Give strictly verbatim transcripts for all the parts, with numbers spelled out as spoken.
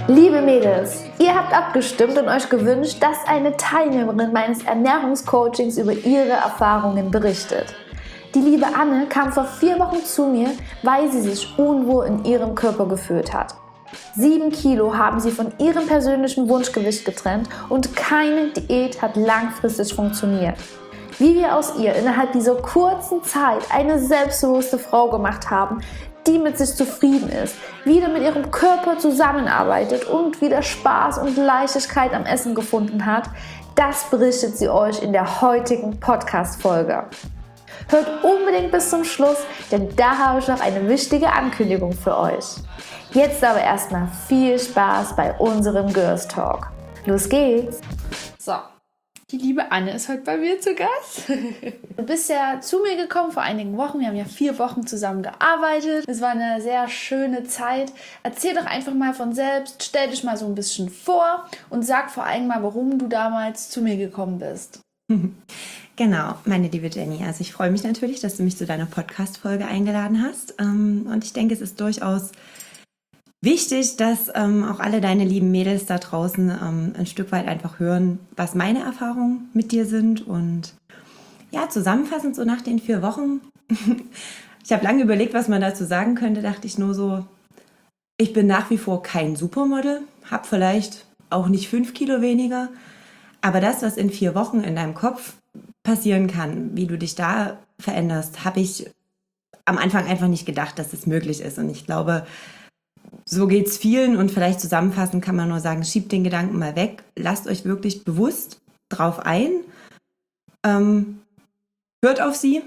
Liebe Mädels, ihr habt abgestimmt und euch gewünscht, dass eine Teilnehmerin meines Ernährungscoachings über ihre Erfahrungen berichtet. Die liebe Anne kam vor vier Wochen zu mir, weil sie sich unwohl in ihrem Körper gefühlt hat. Sieben Kilo haben sie von ihrem persönlichen Wunschgewicht getrennt und keine Diät hat langfristig funktioniert. Wie wir aus ihr innerhalb dieser kurzen Zeit eine selbstbewusste Frau gemacht haben, die mit sich zufrieden ist, wieder mit ihrem Körper zusammenarbeitet und wieder Spaß und Leichtigkeit am Essen gefunden hat, das berichtet sie euch in der heutigen Podcast-Folge. Hört unbedingt bis zum Schluss, denn da habe ich noch eine wichtige Ankündigung für euch. Jetzt aber erstmal viel Spaß bei unserem Girls Talk. Los geht's! So, die liebe Anne ist heute bei mir zu Gast. Du bist ja zu mir gekommen vor einigen Wochen. Wir haben ja vier Wochen zusammen gearbeitet. Es war eine sehr schöne Zeit. Erzähl doch einfach mal von selbst, stell dich mal so ein bisschen vor und sag vor allem mal, warum du damals zu mir gekommen bist. Genau, meine liebe Jenny, also ich freue mich natürlich, dass du mich zu deiner Podcast-Folge eingeladen hast. Und ich denke, es ist durchaus wichtig, dass ähm, auch alle deine lieben Mädels da draußen ähm, ein Stück weit einfach hören, was meine Erfahrungen mit dir sind. Und ja, zusammenfassend so nach den vier Wochen, ich habe lange überlegt, was man dazu sagen könnte, dachte ich nur so, ich bin nach wie vor kein Supermodel, habe vielleicht auch nicht fünf Kilo weniger, aber das, was in vier Wochen in deinem Kopf passieren kann, wie du dich da veränderst, habe ich am Anfang einfach nicht gedacht, dass es möglich ist. Und ich glaube, so geht's vielen und vielleicht zusammenfassend kann man nur sagen, schiebt den Gedanken mal weg, lasst euch wirklich bewusst drauf ein, ähm, hört auf sie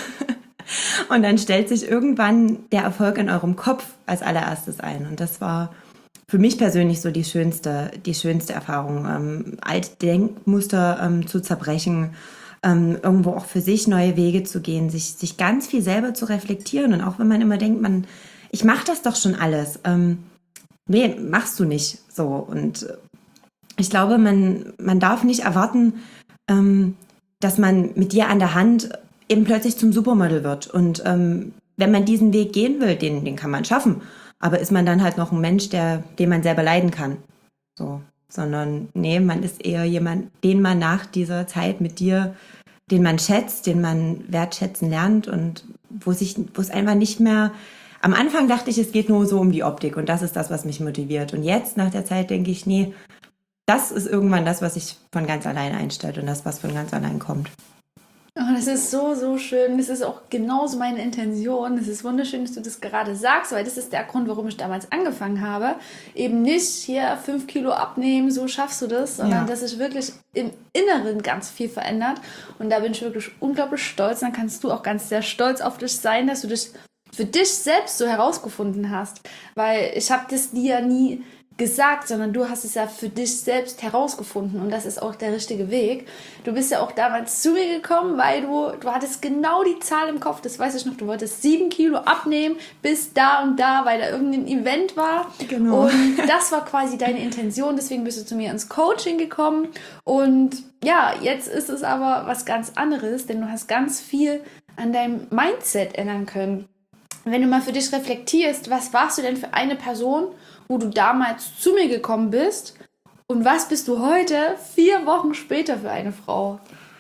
und dann stellt sich irgendwann der Erfolg in eurem Kopf als allererstes ein. Und das war für mich persönlich so die schönste, die schönste Erfahrung, ähm, alte Denkmuster ähm, zu zerbrechen, ähm, irgendwo auch für sich neue Wege zu gehen, sich, sich ganz viel selber zu reflektieren. Und auch wenn man immer denkt, man ich mache das doch schon alles. Ähm, nee, machst du nicht so. Und ich glaube, man, man darf nicht erwarten, ähm, dass man mit dir an der Hand eben plötzlich zum Supermodel wird. Und ähm, wenn man diesen Weg gehen will, den, den kann man schaffen. Aber ist man dann halt noch ein Mensch, der, den man selber leiden kann. So. Sondern nee, man ist eher jemand, den man nach dieser Zeit mit dir, den man schätzt, den man wertschätzen lernt und wo sich, wo es einfach nicht mehr. Am Anfang dachte ich, es geht nur so um die Optik und das ist das, was mich motiviert. Und jetzt, nach der Zeit, denke ich, nee, das ist irgendwann das, was sich von ganz allein einstellt und das, was von ganz allein kommt. Oh, das ist so, so schön. Das ist auch genauso meine Intention. Es ist wunderschön, dass du das gerade sagst, weil das ist der Grund, warum ich damals angefangen habe. Eben nicht hier fünf Kilo abnehmen, so schaffst du das, sondern ja, dass sich wirklich im Inneren ganz viel verändert. Und da bin ich wirklich unglaublich stolz. Dann kannst du auch ganz sehr stolz auf dich sein, dass du dich für dich selbst so herausgefunden hast, weil ich habe das dir ja nie gesagt, sondern du hast es ja für dich selbst herausgefunden und das ist auch der richtige Weg. Du bist ja auch damals zu mir gekommen, weil du, du hattest genau die Zahl im Kopf, das weiß ich noch, du wolltest sieben Kilo abnehmen bis da und da, weil da irgendein Event war. Genau. Und das war quasi deine Intention, deswegen bist du zu mir ins Coaching gekommen und ja, jetzt ist es aber was ganz anderes, denn du hast ganz viel an deinem Mindset ändern können. Wenn du mal für dich reflektierst, was warst du denn für eine Person, wo du damals zu mir gekommen bist und was bist du heute, vier Wochen später, für eine Frau?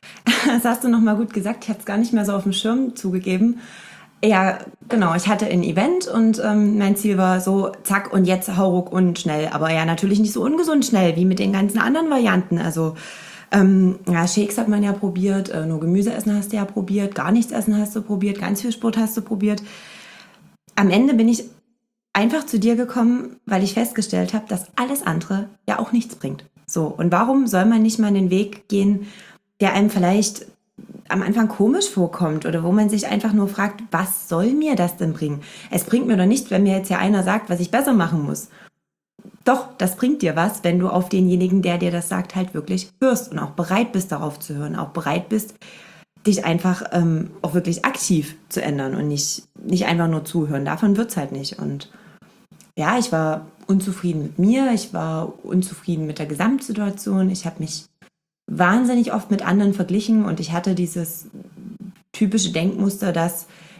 Das hast du nochmal gut gesagt, ich hatte es gar nicht mehr so auf dem Schirm zugegeben. Ja, genau, ich hatte ein Event und ähm, mein Ziel war so, zack und jetzt hauruck und schnell. Aber ja, natürlich nicht so ungesund schnell, wie mit den ganzen anderen Varianten. Also ähm, ja, Shakes hat man ja probiert, äh, nur Gemüse essen hast du ja probiert, gar nichts essen hast du probiert, ganz viel Sport hast du probiert. Am Ende bin ich einfach zu dir gekommen, weil ich festgestellt habe, dass alles andere ja auch nichts bringt. So, und warum soll man nicht mal einen Weg gehen, der einem vielleicht am Anfang komisch vorkommt oder wo man sich einfach nur fragt, was soll mir das denn bringen? Es bringt mir doch nichts, wenn mir jetzt ja einer sagt, was ich besser machen muss. Doch, das bringt dir was, wenn du auf denjenigen, der dir das sagt, halt wirklich hörst und auch bereit bist, darauf zu hören, auch bereit bist, dich einfach ähm, auch wirklich aktiv zu ändern und nicht, nicht einfach nur zuhören. Davon wird's halt nicht. Und ja, ich war unzufrieden mit mir, ich war unzufrieden mit der Gesamtsituation, ich habe mich wahnsinnig oft mit anderen verglichen und ich hatte dieses typische Denkmuster, dass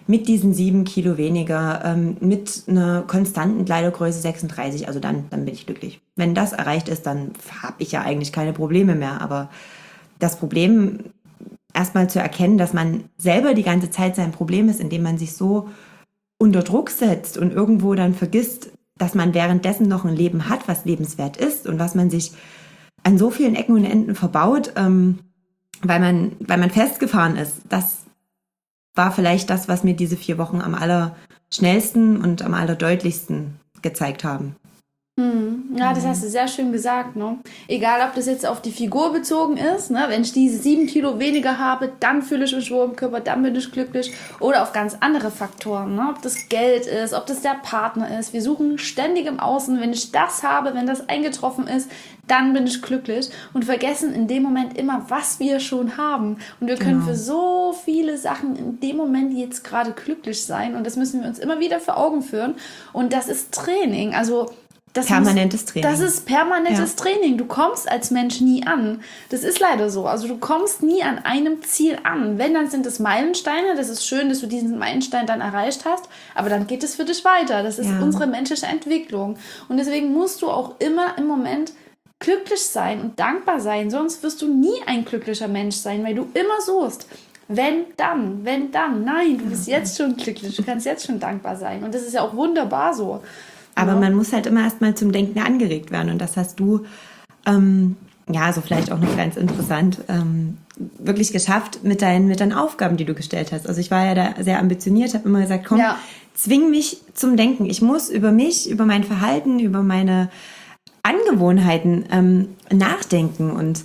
mit diesen sieben Kilo weniger, ähm, mit einer konstanten Kleidergröße sechsunddreißig, also dann, dann bin ich glücklich. Wenn das erreicht ist, dann habe ich ja eigentlich keine Probleme mehr. Aber das Problem, erstmal zu erkennen, dass man selber die ganze Zeit sein Problem ist, indem man sich so unter Druck setzt und irgendwo dann vergisst, dass man währenddessen noch ein Leben hat, was lebenswert ist und was man sich an so vielen Ecken und Enden verbaut, ähm, weil man, weil man festgefahren ist. Das war vielleicht das, was mir diese vier Wochen am allerschnellsten und am allerdeutlichsten gezeigt haben. Hm. Ja, das hast du sehr schön gesagt, ne? Egal, ob das jetzt auf die Figur bezogen ist, ne? Wenn ich diese sieben Kilo weniger habe, dann fühle ich mich wohl im Körper, dann bin ich glücklich. Oder auf ganz andere Faktoren, ne? Ob das Geld ist, ob das der Partner ist. Wir suchen ständig im Außen, wenn ich das habe, wenn das eingetroffen ist, dann bin ich glücklich und vergessen in dem Moment immer, was wir schon haben. Und wir können Genau. für so viele Sachen in dem Moment jetzt gerade glücklich sein. Und das müssen wir uns immer wieder vor Augen führen. Und das ist Training, also Das Permanentes muss, Training. Das ist permanentes Ja. Training. Du kommst als Mensch nie an. Das ist leider so. Also du kommst nie an einem Ziel an. Wenn, dann sind es Meilensteine. Das ist schön, dass du diesen Meilenstein dann erreicht hast. Aber dann geht es für dich weiter. Das ist Ja. unsere menschliche Entwicklung. Und deswegen musst du auch immer im Moment glücklich sein und dankbar sein. Sonst wirst du nie ein glücklicher Mensch sein, weil du immer suchst. Wenn, dann, wenn, dann. Nein, du bist jetzt schon glücklich. Du kannst jetzt schon dankbar sein. Und das ist ja auch wunderbar so. Aber Ja. man muss halt immer erstmal zum Denken angeregt werden. Und das hast du, ähm, ja, so vielleicht auch noch ganz interessant, ähm, wirklich geschafft mit deinen, mit deinen Aufgaben, die du gestellt hast. Also ich war ja da sehr ambitioniert, habe immer gesagt, komm, Ja. zwing mich zum Denken. Ich muss über mich, über mein Verhalten, über meine Angewohnheiten ähm, nachdenken. Und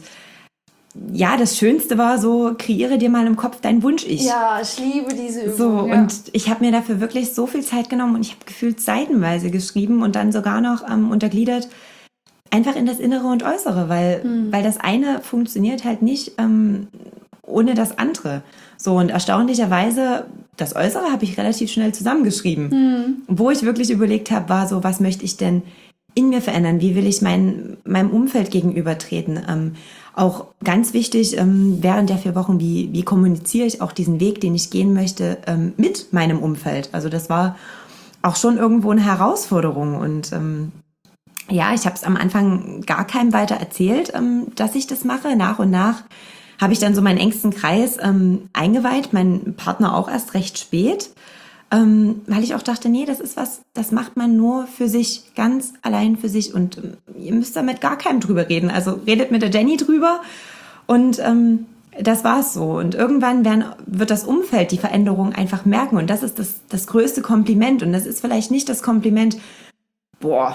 ja, das Schönste war so, kreiere dir mal im Kopf dein Wunsch-Ich. Ja, ich liebe diese Übung. So, ja. und ich habe mir dafür wirklich so viel Zeit genommen und ich habe gefühlt seitenweise geschrieben und dann sogar noch ähm, untergliedert, einfach in das Innere und Äußere, weil, Hm. weil das eine funktioniert halt nicht ähm, ohne das andere. So, und erstaunlicherweise, das Äußere habe ich relativ schnell zusammengeschrieben. Hm. Wo ich wirklich überlegt habe, war so, was möchte ich denn in mir verändern? Wie will ich mein, meinem Umfeld gegenübertreten? Ähm, auch ganz wichtig, ähm, während der vier Wochen, wie, wie kommuniziere ich auch diesen Weg, den ich gehen möchte, ähm, mit meinem Umfeld? Also das war auch schon irgendwo eine Herausforderung. Und ähm, ja, ich habe es am Anfang gar keinem weiter erzählt, ähm, dass ich das mache. Nach und nach habe ich dann so meinen engsten Kreis ähm, eingeweiht, mein Partner auch erst recht spät. Ähm, weil ich auch dachte, nee, das ist was, das macht man nur für sich, ganz allein für sich und ähm, ihr müsst da mit gar keinem drüber reden. Also redet mit der Jenny drüber und ähm, das war's so. Und irgendwann werden, wird das Umfeld die Veränderung einfach merken und das ist das, das größte Kompliment und das ist vielleicht nicht das Kompliment, boah,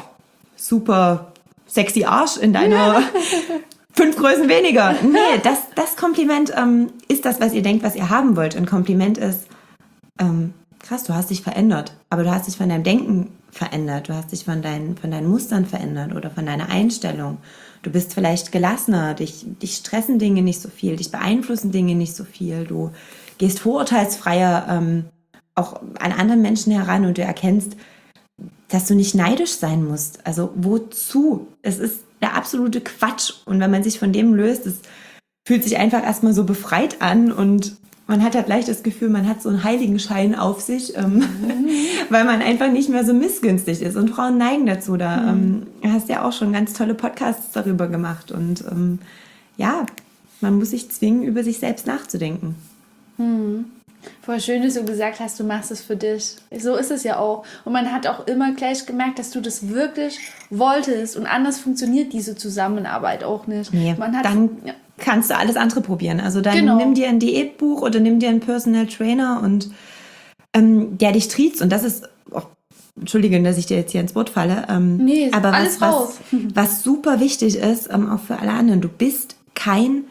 super sexy Arsch in deiner fünf Größen weniger. Nee, das, das Kompliment ähm, ist das, was ihr denkt, was ihr haben wollt. Und Kompliment ist, ähm, krass, du hast dich verändert, aber du hast dich von deinem Denken verändert, du hast dich von deinen, von deinen Mustern verändert oder von deiner Einstellung. Du bist vielleicht gelassener, dich, dich stressen Dinge nicht so viel, dich beeinflussen Dinge nicht so viel, du gehst vorurteilsfreier ähm, auch an anderen Menschen heran und du erkennst, dass du nicht neidisch sein musst. Also wozu? Es ist der absolute Quatsch und wenn man sich von dem löst, es fühlt sich einfach erstmal so befreit an und man hat halt gleich das Gefühl, man hat so einen Heiligenschein auf sich, ähm, mhm. weil man einfach nicht mehr so missgünstig ist. Und Frauen neigen dazu. Da mhm. ähm, hast ja auch schon ganz tolle Podcasts darüber gemacht. Und ähm, ja, man muss sich zwingen, über sich selbst nachzudenken. Mhm. Voll schön, dass du gesagt hast, du machst es für dich. So ist es ja auch. Und man hat auch immer gleich gemerkt, dass du das wirklich wolltest. Und anders funktioniert diese Zusammenarbeit auch nicht. Nee, man hat, dann ja. kannst du alles andere probieren. Also dann Genau. nimm dir ein Diätbuch oder nimm dir einen Personal Trainer und ähm, der dich triezt. Und das ist, oh, Entschuldige, dass ich dir jetzt hier ins Wort falle. Ähm, nee, aber was, alles raus. Was, was super wichtig ist, ähm, auch für alle anderen, du bist kein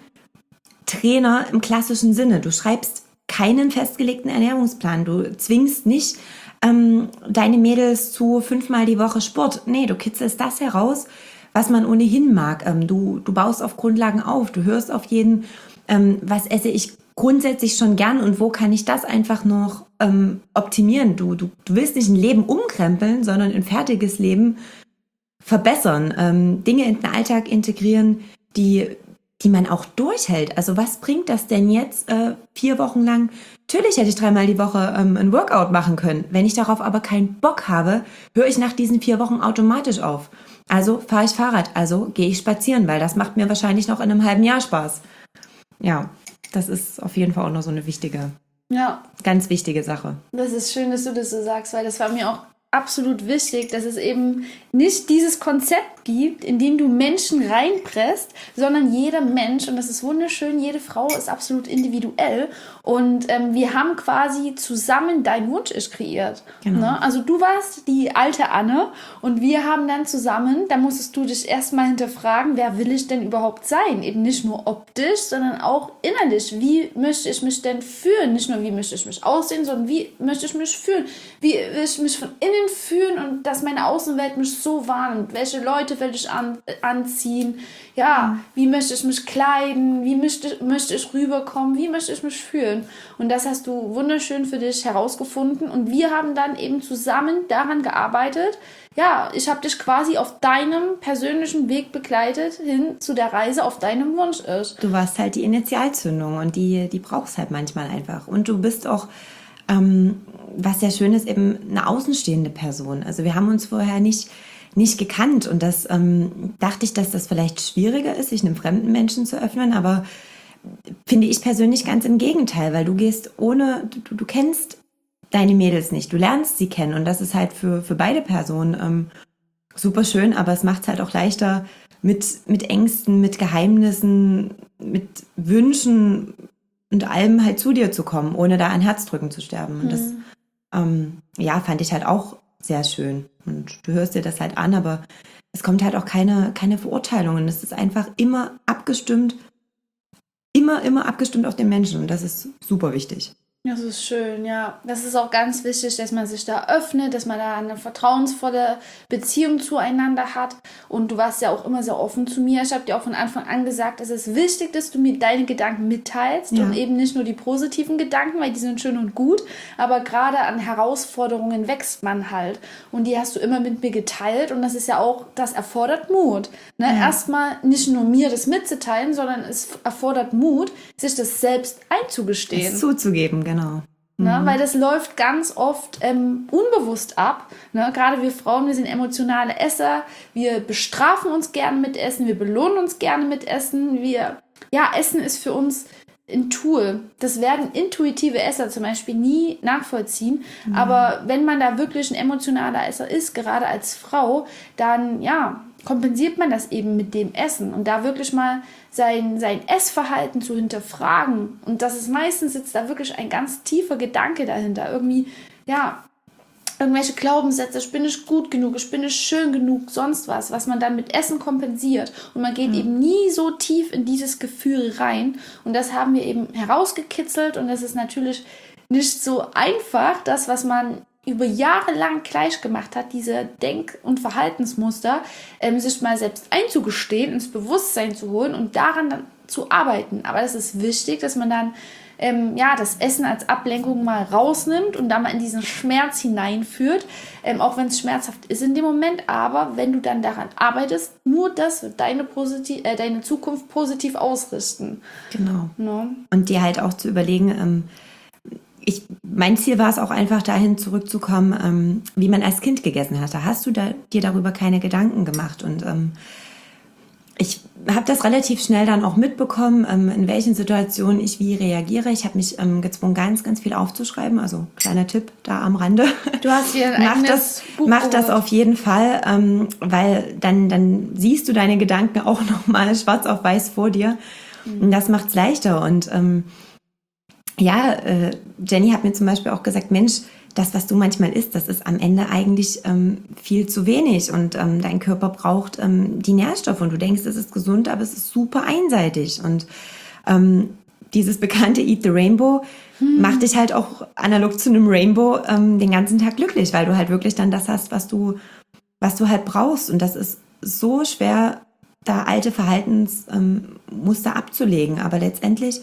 Trainer im klassischen Sinne. Du schreibst keinen festgelegten Ernährungsplan. Du zwingst nicht ähm, deine Mädels zu fünfmal die Woche Sport. Nee, du kitzelst das heraus, was man ohnehin mag. Ähm, du, du baust auf Grundlagen auf. Du hörst auf jeden, ähm, was esse ich grundsätzlich schon gern und wo kann ich das einfach noch ähm, optimieren. Du, du, du willst nicht ein Leben umkrempeln, sondern ein fertiges Leben verbessern. Ähm, Dinge in den Alltag integrieren, die die man auch durchhält. Also was bringt das denn jetzt äh, vier Wochen lang? Natürlich hätte ich dreimal die Woche ähm, ein Workout machen können. Wenn ich darauf aber keinen Bock habe, höre ich nach diesen vier Wochen automatisch auf. Also fahre ich Fahrrad, also gehe ich spazieren, weil das macht mir wahrscheinlich noch in einem halben Jahr Spaß. Ja, das ist auf jeden Fall auch noch so eine wichtige, Ja, ganz wichtige Sache. das ist schön, dass du das so sagst, weil das war mir auch absolut wichtig, dass es eben nicht dieses Konzept gibt, in dem du Menschen reinpresst, sondern jeder Mensch, und das ist wunderschön, jede Frau ist absolut individuell und ähm, wir haben quasi zusammen dein Wunsch-Ich kreiert. Genau. Ne? Also du warst die alte Anne und wir haben dann zusammen, da musstest du dich erstmal hinterfragen, wer will ich denn überhaupt sein? Eben nicht nur optisch, sondern auch innerlich. Wie möchte ich mich denn fühlen? Nicht nur, wie möchte ich mich aussehen, sondern wie möchte ich mich fühlen? Wie will ich mich von innen fühlen und dass meine Außenwelt mich so wahrnimmt. Welche Leute will ich an, äh, anziehen? Ja, wie möchte ich mich kleiden? Wie möchte, möchte ich rüberkommen? Wie möchte ich mich fühlen? Und das hast du wunderschön für dich herausgefunden und wir haben dann eben zusammen daran gearbeitet. Ja, ich habe dich quasi auf deinem persönlichen Weg begleitet hin zu der Reise auf deinem Wunsch-Ich. Du warst halt die Initialzündung und die, die brauchst halt manchmal einfach. Und du bist auch, ähm, was sehr schön ist, eben eine außenstehende Person. Also wir haben uns vorher nicht, nicht gekannt und das ähm, dachte ich, dass das vielleicht schwieriger ist, sich einem fremden Menschen zu öffnen, aber finde ich persönlich ganz im Gegenteil, weil du gehst ohne, du, du kennst deine Mädels nicht, du lernst sie kennen und das ist halt für, für beide Personen ähm, super schön, aber es macht es halt auch leichter mit, mit Ängsten, mit Geheimnissen, mit Wünschen und allem halt zu dir zu kommen, ohne da an Herzdrücken zu sterben. Und das, ähm, ja, fand ich halt auch sehr schön. Und du hörst dir das halt an, aber es kommt halt auch keine, keine Verurteilungen. Es ist einfach immer abgestimmt, immer, immer abgestimmt auf den Menschen. Und das ist super wichtig. Das ist schön, ja. Das ist auch ganz wichtig, dass man sich da öffnet, dass man da eine vertrauensvolle Beziehung zueinander hat. Und du warst ja auch immer sehr offen zu mir. Ich habe dir auch von Anfang an gesagt, es ist wichtig, dass du mir deine Gedanken mitteilst Ja. und eben nicht nur die positiven Gedanken, weil die sind schön und gut, aber gerade an Herausforderungen wächst man halt. Und die hast du immer mit mir geteilt und das ist ja auch, das erfordert Mut. Ne? Ja. Erstmal nicht nur mir das mitzuteilen, sondern es erfordert Mut, sich das selbst einzugestehen. Es zuzugeben, genau. Ne, weil das läuft ganz oft ähm, unbewusst ab. Ne? Gerade wir Frauen, wir sind emotionale Esser. Wir bestrafen uns gerne mit Essen. Wir belohnen uns gerne mit Essen. Wir, ja, Essen ist für uns ein Tool. Das werden intuitive Esser zum Beispiel nie nachvollziehen. Mhm. Aber wenn man da wirklich ein emotionaler Esser ist, gerade als Frau, dann, ja, kompensiert man das eben mit dem Essen und da wirklich mal sein, sein Essverhalten zu hinterfragen. Und das ist meistens sitzt da wirklich ein ganz tiefer Gedanke dahinter. Irgendwie, ja, irgendwelche Glaubenssätze, ich bin nicht gut genug, ich bin nicht schön genug, sonst was, was man dann mit Essen kompensiert. Und man geht mhm. eben nie so tief in dieses Gefühl rein. Und das haben wir eben herausgekitzelt und das ist natürlich nicht so einfach, das, was man über Jahre lang gleich gemacht hat, diese Denk- und Verhaltensmuster, ähm, sich mal selbst einzugestehen, ins Bewusstsein zu holen und daran dann zu arbeiten. Aber das ist wichtig, dass man dann ähm, ja, das Essen als Ablenkung mal rausnimmt und da mal in diesen Schmerz hineinführt, ähm, auch wenn es schmerzhaft ist in dem Moment, aber wenn du dann daran arbeitest, nur das wird deine, positiv, äh, deine Zukunft positiv ausrichten. Genau. No? Und dir halt auch zu überlegen, ähm, Ich, mein Ziel war es auch einfach dahin zurückzukommen, ähm, wie man als Kind gegessen hatte. Hast du da, dir darüber keine Gedanken gemacht? Und ähm, ich habe das relativ schnell dann auch mitbekommen, ähm, in welchen Situationen ich wie reagiere. Ich habe mich ähm, gezwungen, ganz, ganz viel aufzuschreiben. Also kleiner Tipp da am Rande. Du hast dir ein mach eigenes das, Buch mach das geholt. auf jeden Fall, ähm, weil dann, dann siehst du deine Gedanken auch nochmal schwarz auf weiß vor dir. Mhm. Und das macht es leichter. Und ähm, Ja, äh, Jenny hat mir zum Beispiel auch gesagt, Mensch, das, was du manchmal isst, das ist am Ende eigentlich ähm, viel zu wenig und ähm, dein Körper braucht ähm, die Nährstoffe und du denkst, es ist gesund, aber es ist super einseitig und ähm, dieses bekannte Eat the Rainbow hm. macht dich halt auch analog zu einem Rainbow ähm, den ganzen Tag glücklich, weil du halt wirklich dann das hast, was du, was du halt brauchst und das ist so schwer, da alte Verhaltensmuster ähm, abzulegen, aber letztendlich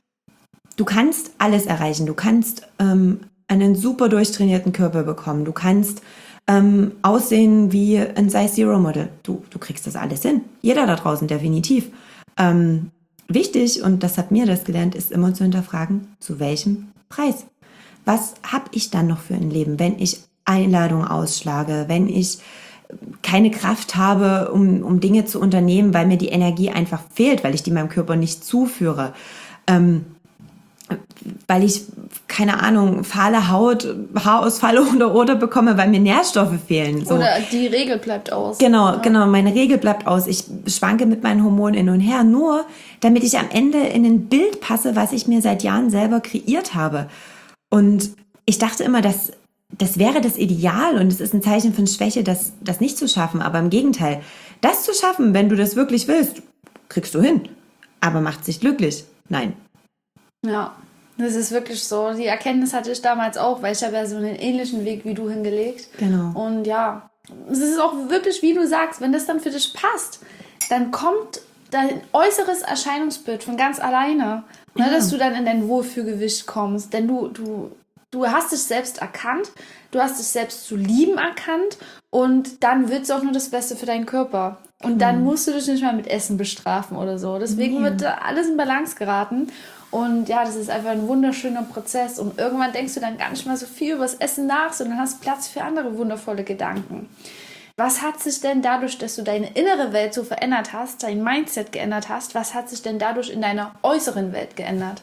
du kannst alles erreichen. Du kannst ähm, einen super durchtrainierten Körper bekommen. Du kannst ähm, aussehen wie ein Size Zero Model. Du, du kriegst das alles hin. Jeder da draußen definitiv. Ähm, wichtig, und das hat mir das gelernt, ist immer zu hinterfragen, zu welchem Preis? Was habe ich dann noch für ein Leben, wenn ich Einladungen ausschlage, wenn ich keine Kraft habe, um, um Dinge zu unternehmen, weil mir die Energie einfach fehlt, weil ich die meinem Körper nicht zuführe, ähm, weil ich, keine Ahnung, fahle Haut, Haarausfall oder oder bekomme, weil mir Nährstoffe fehlen. So. Oder die Regel bleibt aus. Genau, ja. genau, meine Regel bleibt aus. Ich schwanke mit meinen Hormonen hin und her, nur damit ich am Ende in ein Bild passe, was ich mir seit Jahren selber kreiert habe. Und ich dachte immer, dass das wäre das Ideal und es ist ein Zeichen von Schwäche, das, das nicht zu schaffen. Aber im Gegenteil, das zu schaffen, wenn du das wirklich willst, kriegst du hin. Aber macht sich glücklich? Nein. Ja, das ist wirklich so. Die Erkenntnis hatte ich damals auch, weil ich habe ja so einen ähnlichen Weg wie du hingelegt. Genau. Und ja, es ist auch wirklich, wie du sagst, wenn das dann für dich passt, dann kommt dein äußeres Erscheinungsbild von ganz alleine, ja. ne, dass du dann in dein Wohlfühlgewicht kommst. Denn du, du, du hast dich selbst erkannt, du hast dich selbst zu lieben erkannt und dann wird es auch nur das Beste für deinen Körper. Und dann mhm. musst du dich nicht mehr mit Essen bestrafen oder so. Deswegen ja. wird da alles in Balance geraten. Und ja, das ist einfach ein wunderschöner Prozess. Und irgendwann denkst du dann gar nicht mehr so viel über das Essen nach, sondern hast Platz für andere wundervolle Gedanken. Was hat sich denn dadurch, dass du deine innere Welt so verändert hast, dein Mindset geändert hast, was hat sich denn dadurch in deiner äußeren Welt geändert?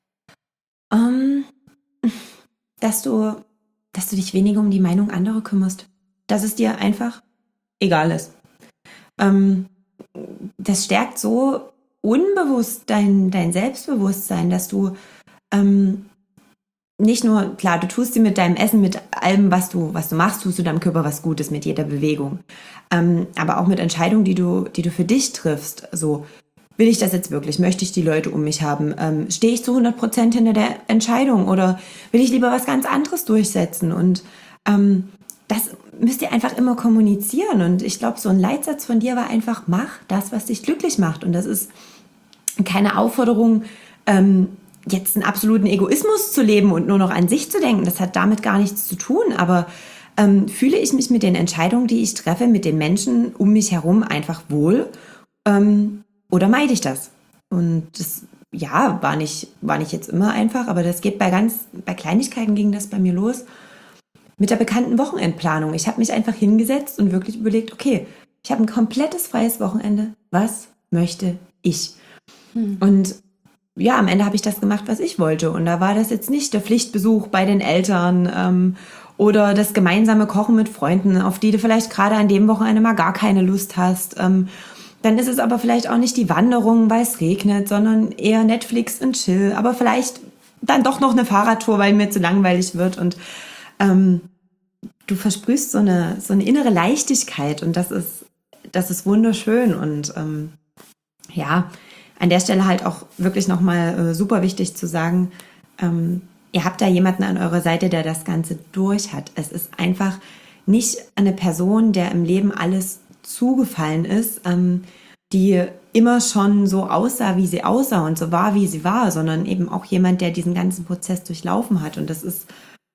Um, dass du, dass du dich weniger um die Meinung anderer kümmerst. Dass es dir einfach egal ist. Um, das stärkt so unbewusst dein, dein Selbstbewusstsein, dass du ähm, nicht nur, klar, du tust dir mit deinem Essen, mit allem, was du, was du machst, tust du deinem Körper was Gutes mit jeder Bewegung. Ähm, aber auch mit Entscheidungen, die du, die du für dich triffst. So, will ich das jetzt wirklich? Möchte ich die Leute um mich haben? Ähm, stehe ich zu hundert Prozent hinter der Entscheidung oder will ich lieber was ganz anderes durchsetzen? Und ähm, das müsst ihr einfach immer kommunizieren. Und ich glaube, so ein Leitsatz von dir war einfach, mach das, was dich glücklich macht. Und das ist keine Aufforderung, ähm, jetzt einen absoluten Egoismus zu leben und nur noch an sich zu denken. Das hat damit gar nichts zu tun. Aber ähm, fühle ich mich mit den Entscheidungen, die ich treffe, mit den Menschen um mich herum einfach wohl? Ähm, oder meide ich das? Und das, ja, war nicht, war nicht jetzt immer einfach, aber das geht bei ganz, bei Kleinigkeiten ging das bei mir los. Mit der bekannten Wochenendplanung. Ich habe mich einfach hingesetzt und wirklich überlegt, okay, ich habe ein komplettes freies Wochenende. Was möchte ich? Hm. Und ja, am Ende habe ich das gemacht, was ich wollte. Und da war das jetzt nicht der Pflichtbesuch bei den Eltern ähm, oder das gemeinsame Kochen mit Freunden, auf die du vielleicht gerade an dem Wochenende mal gar keine Lust hast. Ähm, dann ist es aber vielleicht auch nicht die Wanderung, weil es regnet, sondern eher Netflix und Chill. Aber vielleicht dann doch noch eine Fahrradtour, weil mir zu langweilig wird. Und ähm, du versprühst so eine, so eine innere Leichtigkeit. Und das ist, das ist wunderschön. Und ähm, ja, an der Stelle halt auch wirklich nochmal äh, super wichtig zu sagen, ähm, ihr habt da jemanden an eurer Seite, der das Ganze durch hat. Es ist einfach nicht eine Person, der im Leben alles zugefallen ist, ähm, die immer schon so aussah, wie sie aussah und so war, wie sie war, sondern eben auch jemand, der diesen ganzen Prozess durchlaufen hat. Und das ist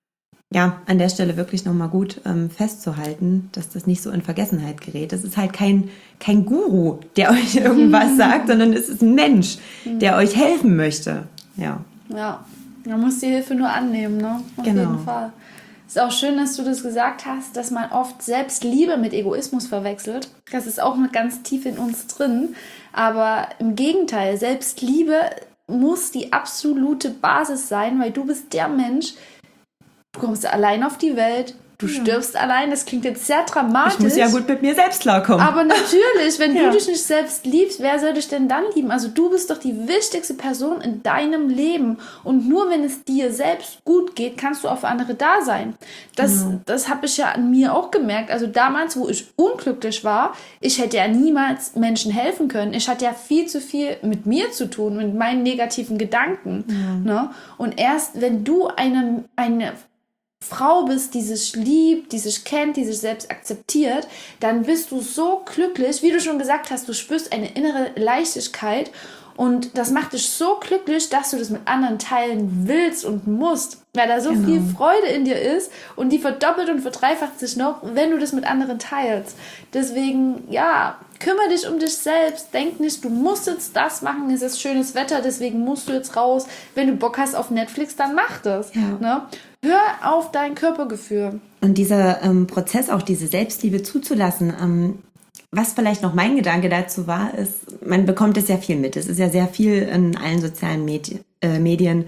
ja an der Stelle wirklich nochmal gut ähm, festzuhalten, dass das nicht so in Vergessenheit gerät. Das ist halt kein, kein Guru, der euch irgendwas sagt, sondern es ist ein Mensch, der euch helfen möchte. Ja, ja. Man muss die Hilfe nur annehmen, ne? Auf genau. jeden Fall. Ist auch schön, dass du das gesagt hast, dass man oft Selbstliebe mit Egoismus verwechselt. Das ist auch noch ganz tief in uns drin. Aber im Gegenteil, Selbstliebe muss die absolute Basis sein, weil du bist der Mensch, du kommst allein auf die Welt, du ja. stirbst allein. Das klingt jetzt sehr dramatisch. Ich muss ja gut mit mir selbst klarkommen. Aber natürlich, wenn ja. du dich nicht selbst liebst, wer soll dich denn dann lieben? Also du bist doch die wichtigste Person in deinem Leben. Und nur wenn es dir selbst gut geht, kannst du auch für andere da sein. Das, genau. das habe ich ja an mir auch gemerkt. Also damals, wo ich unglücklich war, ich hätte ja niemals Menschen helfen können. Ich hatte ja viel zu viel mit mir zu tun, mit meinen negativen Gedanken. Ja. Ne? Und erst wenn du eine, eine Frau bist, die sich liebt, die sich kennt, die sich selbst akzeptiert, dann bist du so glücklich, wie du schon gesagt hast, du spürst eine innere Leichtigkeit Und das macht dich so glücklich, dass du das mit anderen teilen willst und musst, weil da so Genau. viel Freude in dir ist und die verdoppelt und verdreifacht sich noch, wenn du das mit anderen teilst. Deswegen, ja, kümmere dich um dich selbst. Denk nicht, du musst jetzt das machen, es ist schönes Wetter, deswegen musst du jetzt raus. Wenn du Bock hast auf Netflix, dann mach das. Ja. Ne? Hör auf dein Körpergefühl. Und dieser ähm, Prozess, auch diese Selbstliebe zuzulassen, ähm, was vielleicht noch mein Gedanke dazu war, ist, man bekommt es ja viel mit. Es ist ja sehr viel in allen sozialen Medi- äh, Medien.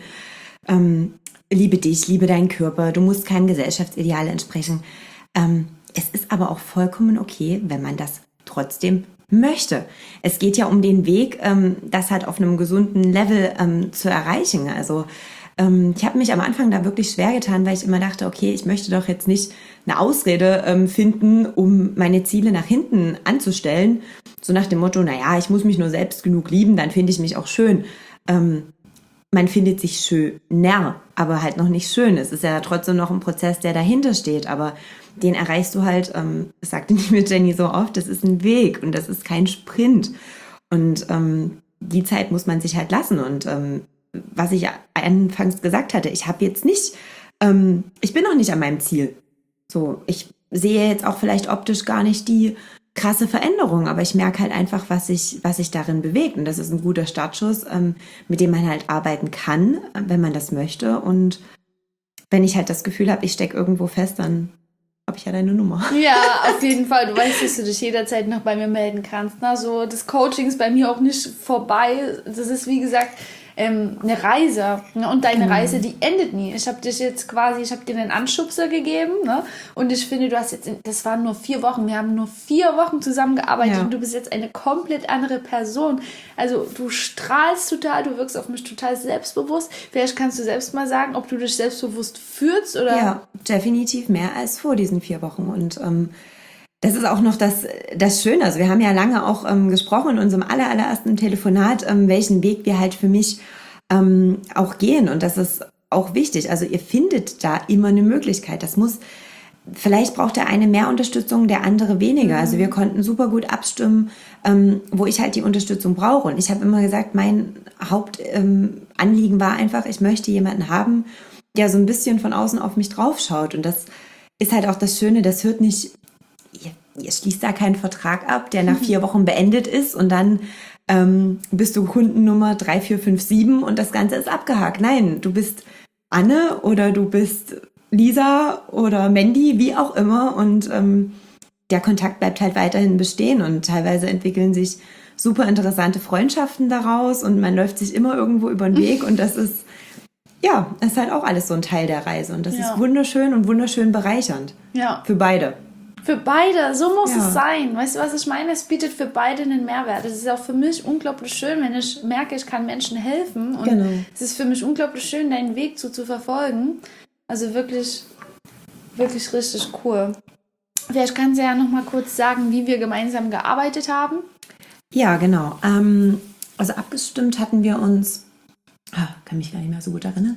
Ähm, liebe dich, liebe deinen Körper, du musst keinem Gesellschaftsideal entsprechen. Ähm, es ist aber auch vollkommen okay, wenn man das trotzdem möchte. Es geht ja um den Weg, ähm, das halt auf einem gesunden Level ähm, zu erreichen. Also ähm, ich habe mich am Anfang da wirklich schwer getan, weil ich immer dachte, okay, ich möchte doch jetzt nicht eine Ausrede ähm, finden, um meine Ziele nach hinten anzustellen. So nach dem Motto, naja, ich muss mich nur selbst genug lieben, dann finde ich mich auch schön. Ähm, man findet sich schöner, aber halt noch nicht schön. Es ist ja trotzdem noch ein Prozess, der dahinter steht, aber den erreichst du halt, ähm, das sagte die mit Jenny so oft, das ist ein Weg und das ist kein Sprint. Und ähm, die Zeit muss man sich halt lassen. Und ähm, was ich anfangs gesagt hatte, ich habe jetzt nicht, ähm, ich bin noch nicht an meinem Ziel. So, ich sehe jetzt auch vielleicht optisch gar nicht die krasse Veränderung, aber ich merke halt einfach, was sich was sich darin bewegt. Und das ist ein guter Startschuss, ähm, mit dem man halt arbeiten kann, wenn man das möchte. Und wenn ich halt das Gefühl habe, ich stecke irgendwo fest, dann habe ich ja deine Nummer. Ja, auf jeden Fall. Du weißt, dass du dich jederzeit noch bei mir melden kannst. Ne? So, das Coaching ist bei mir auch nicht vorbei. Das ist, wie gesagt, ähm, eine Reise. Ne? Und deine Genau. Reise, die endet nie. Ich habe dich jetzt quasi, ich habe dir einen Anschubser gegeben. Ne? Und ich finde, du hast jetzt, das waren nur vier Wochen. Wir haben nur vier Wochen zusammengearbeitet Ja. und du bist jetzt eine komplett andere Person. Also du strahlst total, du wirkst auf mich total selbstbewusst. Vielleicht kannst du selbst mal sagen, ob du dich selbstbewusst fühlst oder... Ja, definitiv mehr als vor diesen vier Wochen. Und ähm, das ist auch noch das, das Schöne. Also wir haben ja lange auch ähm, gesprochen in unserem aller, allerersten Telefonat, ähm, welchen Weg wir halt für mich ähm, auch gehen. Und das ist auch wichtig. Also ihr findet da immer eine Möglichkeit. Das muss, vielleicht braucht der eine mehr Unterstützung, der andere weniger. Also wir konnten super gut abstimmen, ähm, wo ich halt die Unterstützung brauche. Und ich habe immer gesagt, mein Hauptanliegen ähm, war einfach, ich möchte jemanden haben, der so ein bisschen von außen auf mich draufschaut. Und das ist halt auch das Schöne, das hört nicht, ihr, ihr schließt da keinen Vertrag ab, der nach vier Wochen beendet ist und dann ähm, bist du Kundennummer drei vier fünf sieben und das Ganze ist abgehakt. Nein, du bist Anne oder du bist Lisa oder Mandy, wie auch immer, und ähm, der Kontakt bleibt halt weiterhin bestehen und teilweise entwickeln sich super interessante Freundschaften daraus und man läuft sich immer irgendwo über den Weg und das ist, ja, ist halt auch alles so ein Teil der Reise und das Ja. ist wunderschön und wunderschön bereichernd Ja. für beide. Für beide, so muss Ja. es sein. Weißt du, was ich meine? Es bietet für beide einen Mehrwert. Es ist auch für mich unglaublich schön, wenn ich merke, ich kann Menschen helfen. Und Genau. es ist für mich unglaublich schön, deinen Weg zu, zu verfolgen. Also wirklich, wirklich richtig cool. Vielleicht kannst du ja noch mal kurz sagen, wie wir gemeinsam gearbeitet haben. Ja, genau. Ähm, also abgestimmt hatten wir uns, ah, kann mich gar nicht mehr so gut erinnern.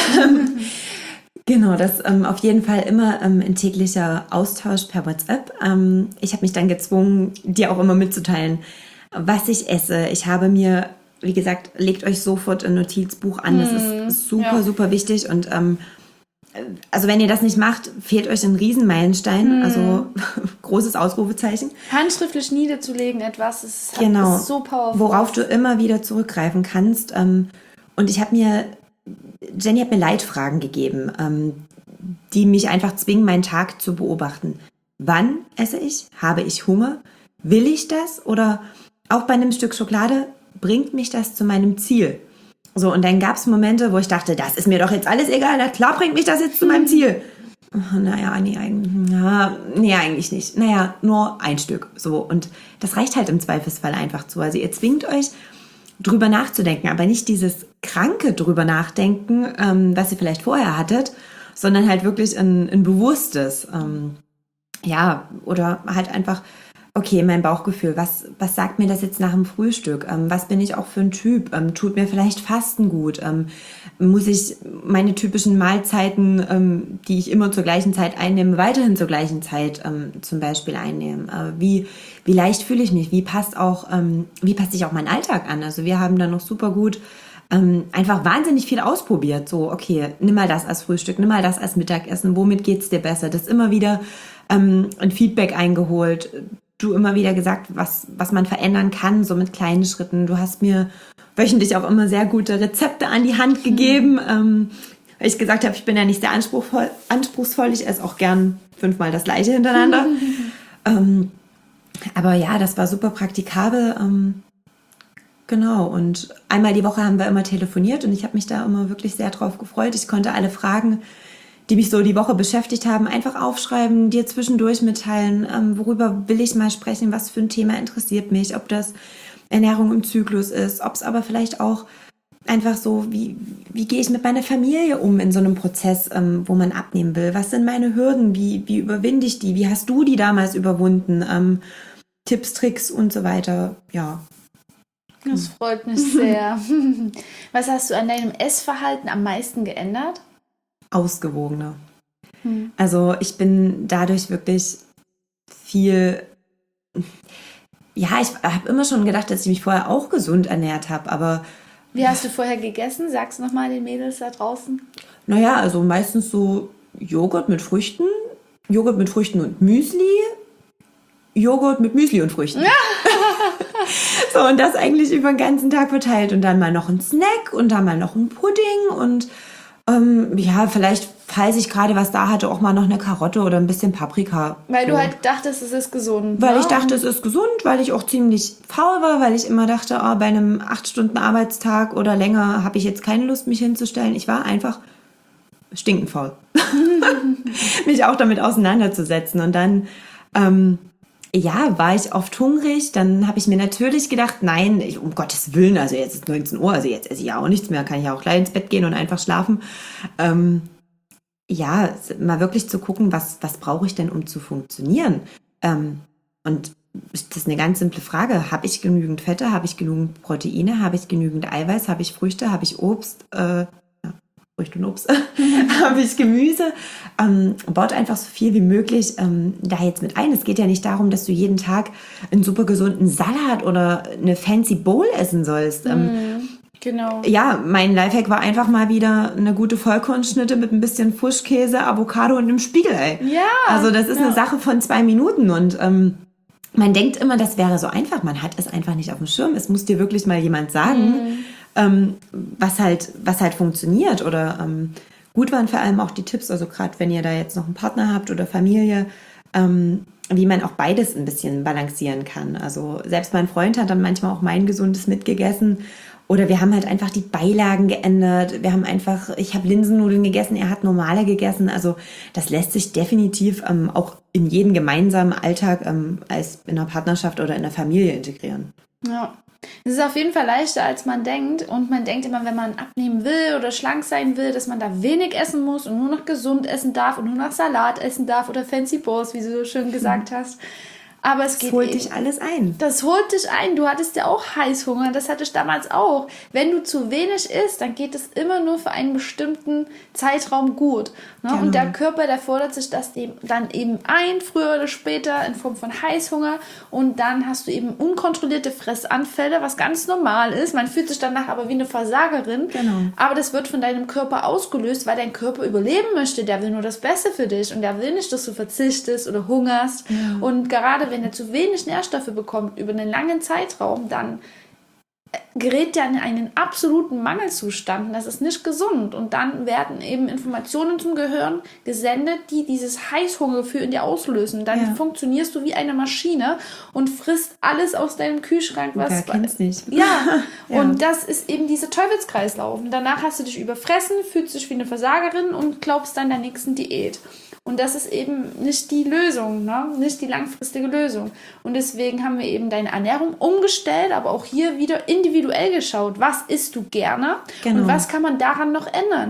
Genau, das ähm, auf jeden Fall immer ähm, ein täglicher Austausch per WhatsApp. Ähm, ich habe mich dann gezwungen, dir auch immer mitzuteilen, was ich esse. Ich habe mir, wie gesagt, legt euch sofort ein Notizbuch an. Das ist super, ja. super wichtig. Und ähm, also wenn ihr das nicht macht, fehlt euch ein Riesenmeilenstein. Also großes Ausrufezeichen. Handschriftlich niederzulegen etwas, ist, Genau, ist so powerful. worauf du immer wieder zurückgreifen kannst. Ähm, und ich habe mir, Jenny hat mir Leitfragen gegeben, ähm, die mich einfach zwingen, meinen Tag zu beobachten. Wann esse ich? Habe ich Hunger? Will ich das? Oder auch bei einem Stück Schokolade, bringt mich das zu meinem Ziel? So, und dann gab es Momente, wo ich dachte, das ist mir doch jetzt alles egal, na klar bringt mich das jetzt zu meinem Ziel. Oh, naja, nee, eigentlich, ja, nee, eigentlich nicht. Naja, nur ein Stück. So, und das reicht halt im Zweifelsfall einfach zu. Also ihr zwingt euch, drüber nachzudenken, aber nicht dieses kranke drüber nachdenken, ähm, was ihr vielleicht vorher hattet, sondern halt wirklich ein, ein bewusstes, ähm, ja, oder halt einfach okay, mein Bauchgefühl, was, was sagt mir das jetzt nach dem Frühstück? Ähm, was bin ich auch für ein Typ? Ähm, tut mir vielleicht Fasten gut? Ähm, muss ich meine typischen Mahlzeiten, ähm, die ich immer zur gleichen Zeit einnehme, weiterhin zur gleichen Zeit ähm, zum Beispiel einnehmen? Äh, wie, wie leicht fühle ich mich? Wie passt auch, ähm, wie passt sich auch mein Alltag an? Also wir haben da noch super gut ähm, einfach wahnsinnig viel ausprobiert. So, okay, nimm mal das als Frühstück, nimm mal das als Mittagessen. Womit geht's dir besser? Das immer wieder ähm, ein Feedback eingeholt. Du immer wieder gesagt, was, was man verändern kann, so mit kleinen Schritten. Du hast mir wöchentlich auch immer sehr gute Rezepte an die Hand gegeben. Mhm. Ähm, weil ich gesagt habe, ich bin ja nicht sehr anspruchsvoll, anspruchsvoll. Ich esse auch gern fünfmal das Gleiche hintereinander. ähm, aber ja, das war super praktikabel. Ähm, genau, und einmal die Woche haben wir immer telefoniert und ich habe mich da immer wirklich sehr drauf gefreut. Ich konnte alle Fragen, die mich so die Woche beschäftigt haben, einfach aufschreiben, dir zwischendurch mitteilen, ähm, worüber will ich mal sprechen, was für ein Thema interessiert mich, ob das Ernährung im Zyklus ist, ob es aber vielleicht auch einfach so, wie, wie gehe ich mit meiner Familie um in so einem Prozess, ähm, wo man abnehmen will, was sind meine Hürden, wie, wie überwinde ich die, wie hast du die damals überwunden, ähm, Tipps, Tricks und so weiter, ja. Das freut mich sehr. Was hast du an deinem Essverhalten am meisten geändert? Ausgewogener. Hm. Also ich bin dadurch wirklich viel, ja, ich habe immer schon gedacht, dass ich mich vorher auch gesund ernährt habe, aber... Wie hast du vorher gegessen? Sag's nochmal den Mädels da draußen. Naja, also meistens so Joghurt mit Früchten, Joghurt mit Früchten und Müsli, Joghurt mit Müsli und Früchten. So, und das eigentlich über den ganzen Tag verteilt und dann mal noch ein Snack und dann mal noch ein Pudding und Ähm, ja, vielleicht, falls ich gerade was da hatte, auch mal noch eine Karotte oder ein bisschen Paprika. Weil so. du halt dachtest, es ist gesund. Weil ne? ich dachte, es ist gesund, weil ich auch ziemlich faul war, weil ich immer dachte, oh, bei einem acht Stunden Arbeitstag oder länger habe ich jetzt keine Lust, mich hinzustellen. Ich war einfach stinkend faul. Mich auch damit auseinanderzusetzen. Und dann... Ähm, ja, war ich oft hungrig, dann habe ich mir natürlich gedacht, nein, ich, um Gottes Willen, also jetzt ist neunzehn Uhr, also jetzt esse ich ja auch nichts mehr, kann ich ja auch gleich ins Bett gehen und einfach schlafen. Ähm, ja, mal wirklich zu gucken, was, was brauche ich denn, um zu funktionieren? Ähm, und das ist eine ganz simple Frage. Habe ich genügend Fette? Habe ich genügend Proteine? Habe ich genügend Eiweiß? Habe ich Früchte? Habe ich Obst? Äh, Früchte und Obst, habe ich Gemüse, ähm, baut einfach so viel wie möglich ähm, da jetzt mit ein. Es geht ja nicht darum, dass du jeden Tag einen super gesunden Salat oder eine fancy Bowl essen sollst. Ähm, mm, genau. Ja, mein Lifehack war einfach mal wieder eine gute Vollkornschnitte mit ein bisschen Frischkäse, Avocado und einem Spiegelei. Ja. Also das ist ja. eine Sache von zwei Minuten und ähm, man denkt immer, das wäre so einfach. Man hat es einfach nicht auf dem Schirm. Es muss dir wirklich mal jemand sagen, mm. Ähm, was halt, was halt funktioniert oder ähm, gut waren vor allem auch die Tipps, also gerade wenn ihr da jetzt noch einen Partner habt oder Familie, ähm, wie man auch beides ein bisschen balancieren kann. Also selbst mein Freund hat dann manchmal auch mein Gesundes mitgegessen oder wir haben halt einfach die Beilagen geändert. Wir haben einfach, ich habe Linsennudeln gegessen, er hat normale gegessen. Also das lässt sich definitiv ähm, auch in jeden gemeinsamen Alltag ähm, als in einer Partnerschaft oder in der Familie integrieren. Ja. Es ist auf jeden Fall leichter, als man denkt. Und man denkt immer, wenn man abnehmen will oder schlank sein will, dass man da wenig essen muss und nur noch gesund essen darf und nur noch Salat essen darf oder Fancy Bowls, wie du so schön gesagt hast. Aber es das geht holt eben, dich alles ein. Das holt dich ein. Du hattest ja auch Heißhunger. Das hatte ich damals auch. Wenn du zu wenig isst, dann geht es immer nur für einen bestimmten Zeitraum gut. Ne? Genau. Und der Körper, der fordert sich das eben, dann eben ein, früher oder später, in Form von Heißhunger. Und dann hast du eben unkontrollierte Fressanfälle, was ganz normal ist. Man fühlt sich danach aber wie eine Versagerin. Genau. Aber das wird von deinem Körper ausgelöst, weil dein Körper überleben möchte. Der will nur das Beste für dich. Und der will nicht, dass du verzichtest oder hungerst. Ja. Und gerade wenn er zu wenig Nährstoffe bekommt über einen langen Zeitraum, dann gerät er in einen absoluten Mangelzustand. Und das ist nicht gesund. Und dann werden eben Informationen zum Gehirn gesendet, die dieses Heißhungergefühl in dir auslösen. Dann ja. funktionierst du wie eine Maschine und frisst alles aus deinem Kühlschrank. Was ja, kennst nicht. Ja, ja, und das ist eben dieser Teufelskreislauf. Und danach hast du dich überfressen, fühlst dich wie eine Versagerin und glaubst an der nächsten Diät. Und das ist eben nicht die Lösung, ne? Nicht die langfristige Lösung. Und deswegen haben wir eben deine Ernährung umgestellt, aber auch hier wieder individuell geschaut. Was isst du gerne? Genau. Und was kann man daran noch ändern?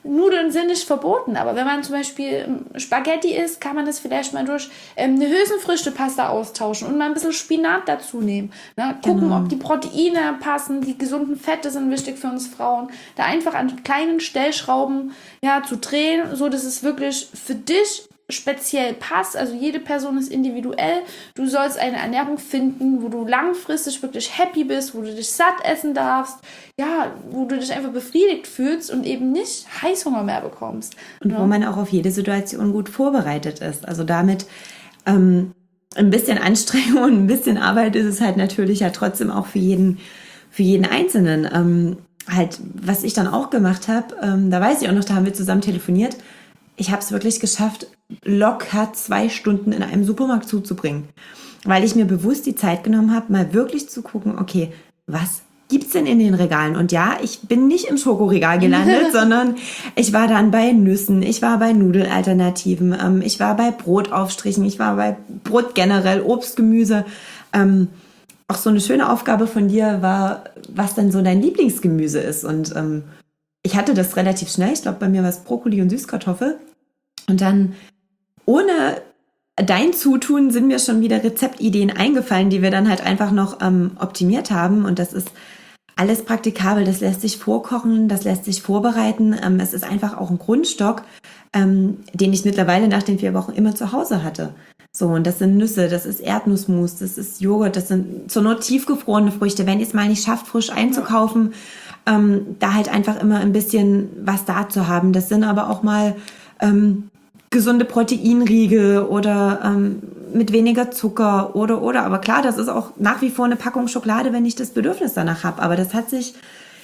Nudeln sind nicht verboten, aber wenn man zum Beispiel Spaghetti isst, kann man das vielleicht mal durch ähm, eine Hülsenfrüchtepasta austauschen und mal ein bisschen Spinat dazu nehmen. Ne? Gucken, Genau. ob die Proteine passen, die gesunden Fette sind wichtig für uns Frauen. Da einfach an kleinen Stellschrauben ja, zu drehen, so dass es wirklich für dich speziell passt. Also jede Person ist individuell. Du sollst eine Ernährung finden, wo du langfristig wirklich happy bist, wo du dich satt essen darfst, ja, wo du dich einfach befriedigt fühlst und eben nicht Heißhunger mehr bekommst. Und ja. wo man auch auf jede Situation gut vorbereitet ist. Also damit ähm, ein bisschen Anstrengung und ein bisschen Arbeit ist es halt natürlich ja trotzdem auch für jeden, für jeden Einzelnen. Ähm, halt, was ich dann auch gemacht habe, ähm, da weiß ich auch noch, da haben wir zusammen telefoniert. Ich habe es wirklich geschafft, locker zwei Stunden in einem Supermarkt zuzubringen, weil ich mir bewusst die Zeit genommen habe, mal wirklich zu gucken, okay, was gibt's denn in den Regalen? Und ja, ich bin nicht im Schokoregal gelandet, sondern ich war dann bei Nüssen, ich war bei Nudelalternativen, ähm, ich war bei Brotaufstrichen, ich war bei Brot generell, Obst, Gemüse. Ähm, auch so eine schöne Aufgabe von dir war, was denn so dein Lieblingsgemüse ist. Und ähm, ich hatte das relativ schnell. Ich glaube, bei mir war es Brokkoli und Süßkartoffel. Und dann, ohne dein Zutun, sind mir schon wieder Rezeptideen eingefallen, die wir dann halt einfach noch ähm, optimiert haben. Und das ist alles praktikabel. Das lässt sich vorkochen, das lässt sich vorbereiten. Ähm, es ist einfach auch ein Grundstock, ähm, den ich mittlerweile nach den vier Wochen immer zu Hause hatte. So, und das sind Nüsse, das ist Erdnussmus, das ist Joghurt, das sind zur Not tiefgefrorene Früchte. Wenn ihr es mal nicht schafft, frisch einzukaufen, ja. Ähm, da halt einfach immer ein bisschen was da zu haben. Das sind aber auch mal ähm, gesunde Proteinriegel oder ähm, mit weniger Zucker oder, oder. Aber klar, das ist auch nach wie vor eine Packung Schokolade, wenn ich das Bedürfnis danach habe. Aber das hat sich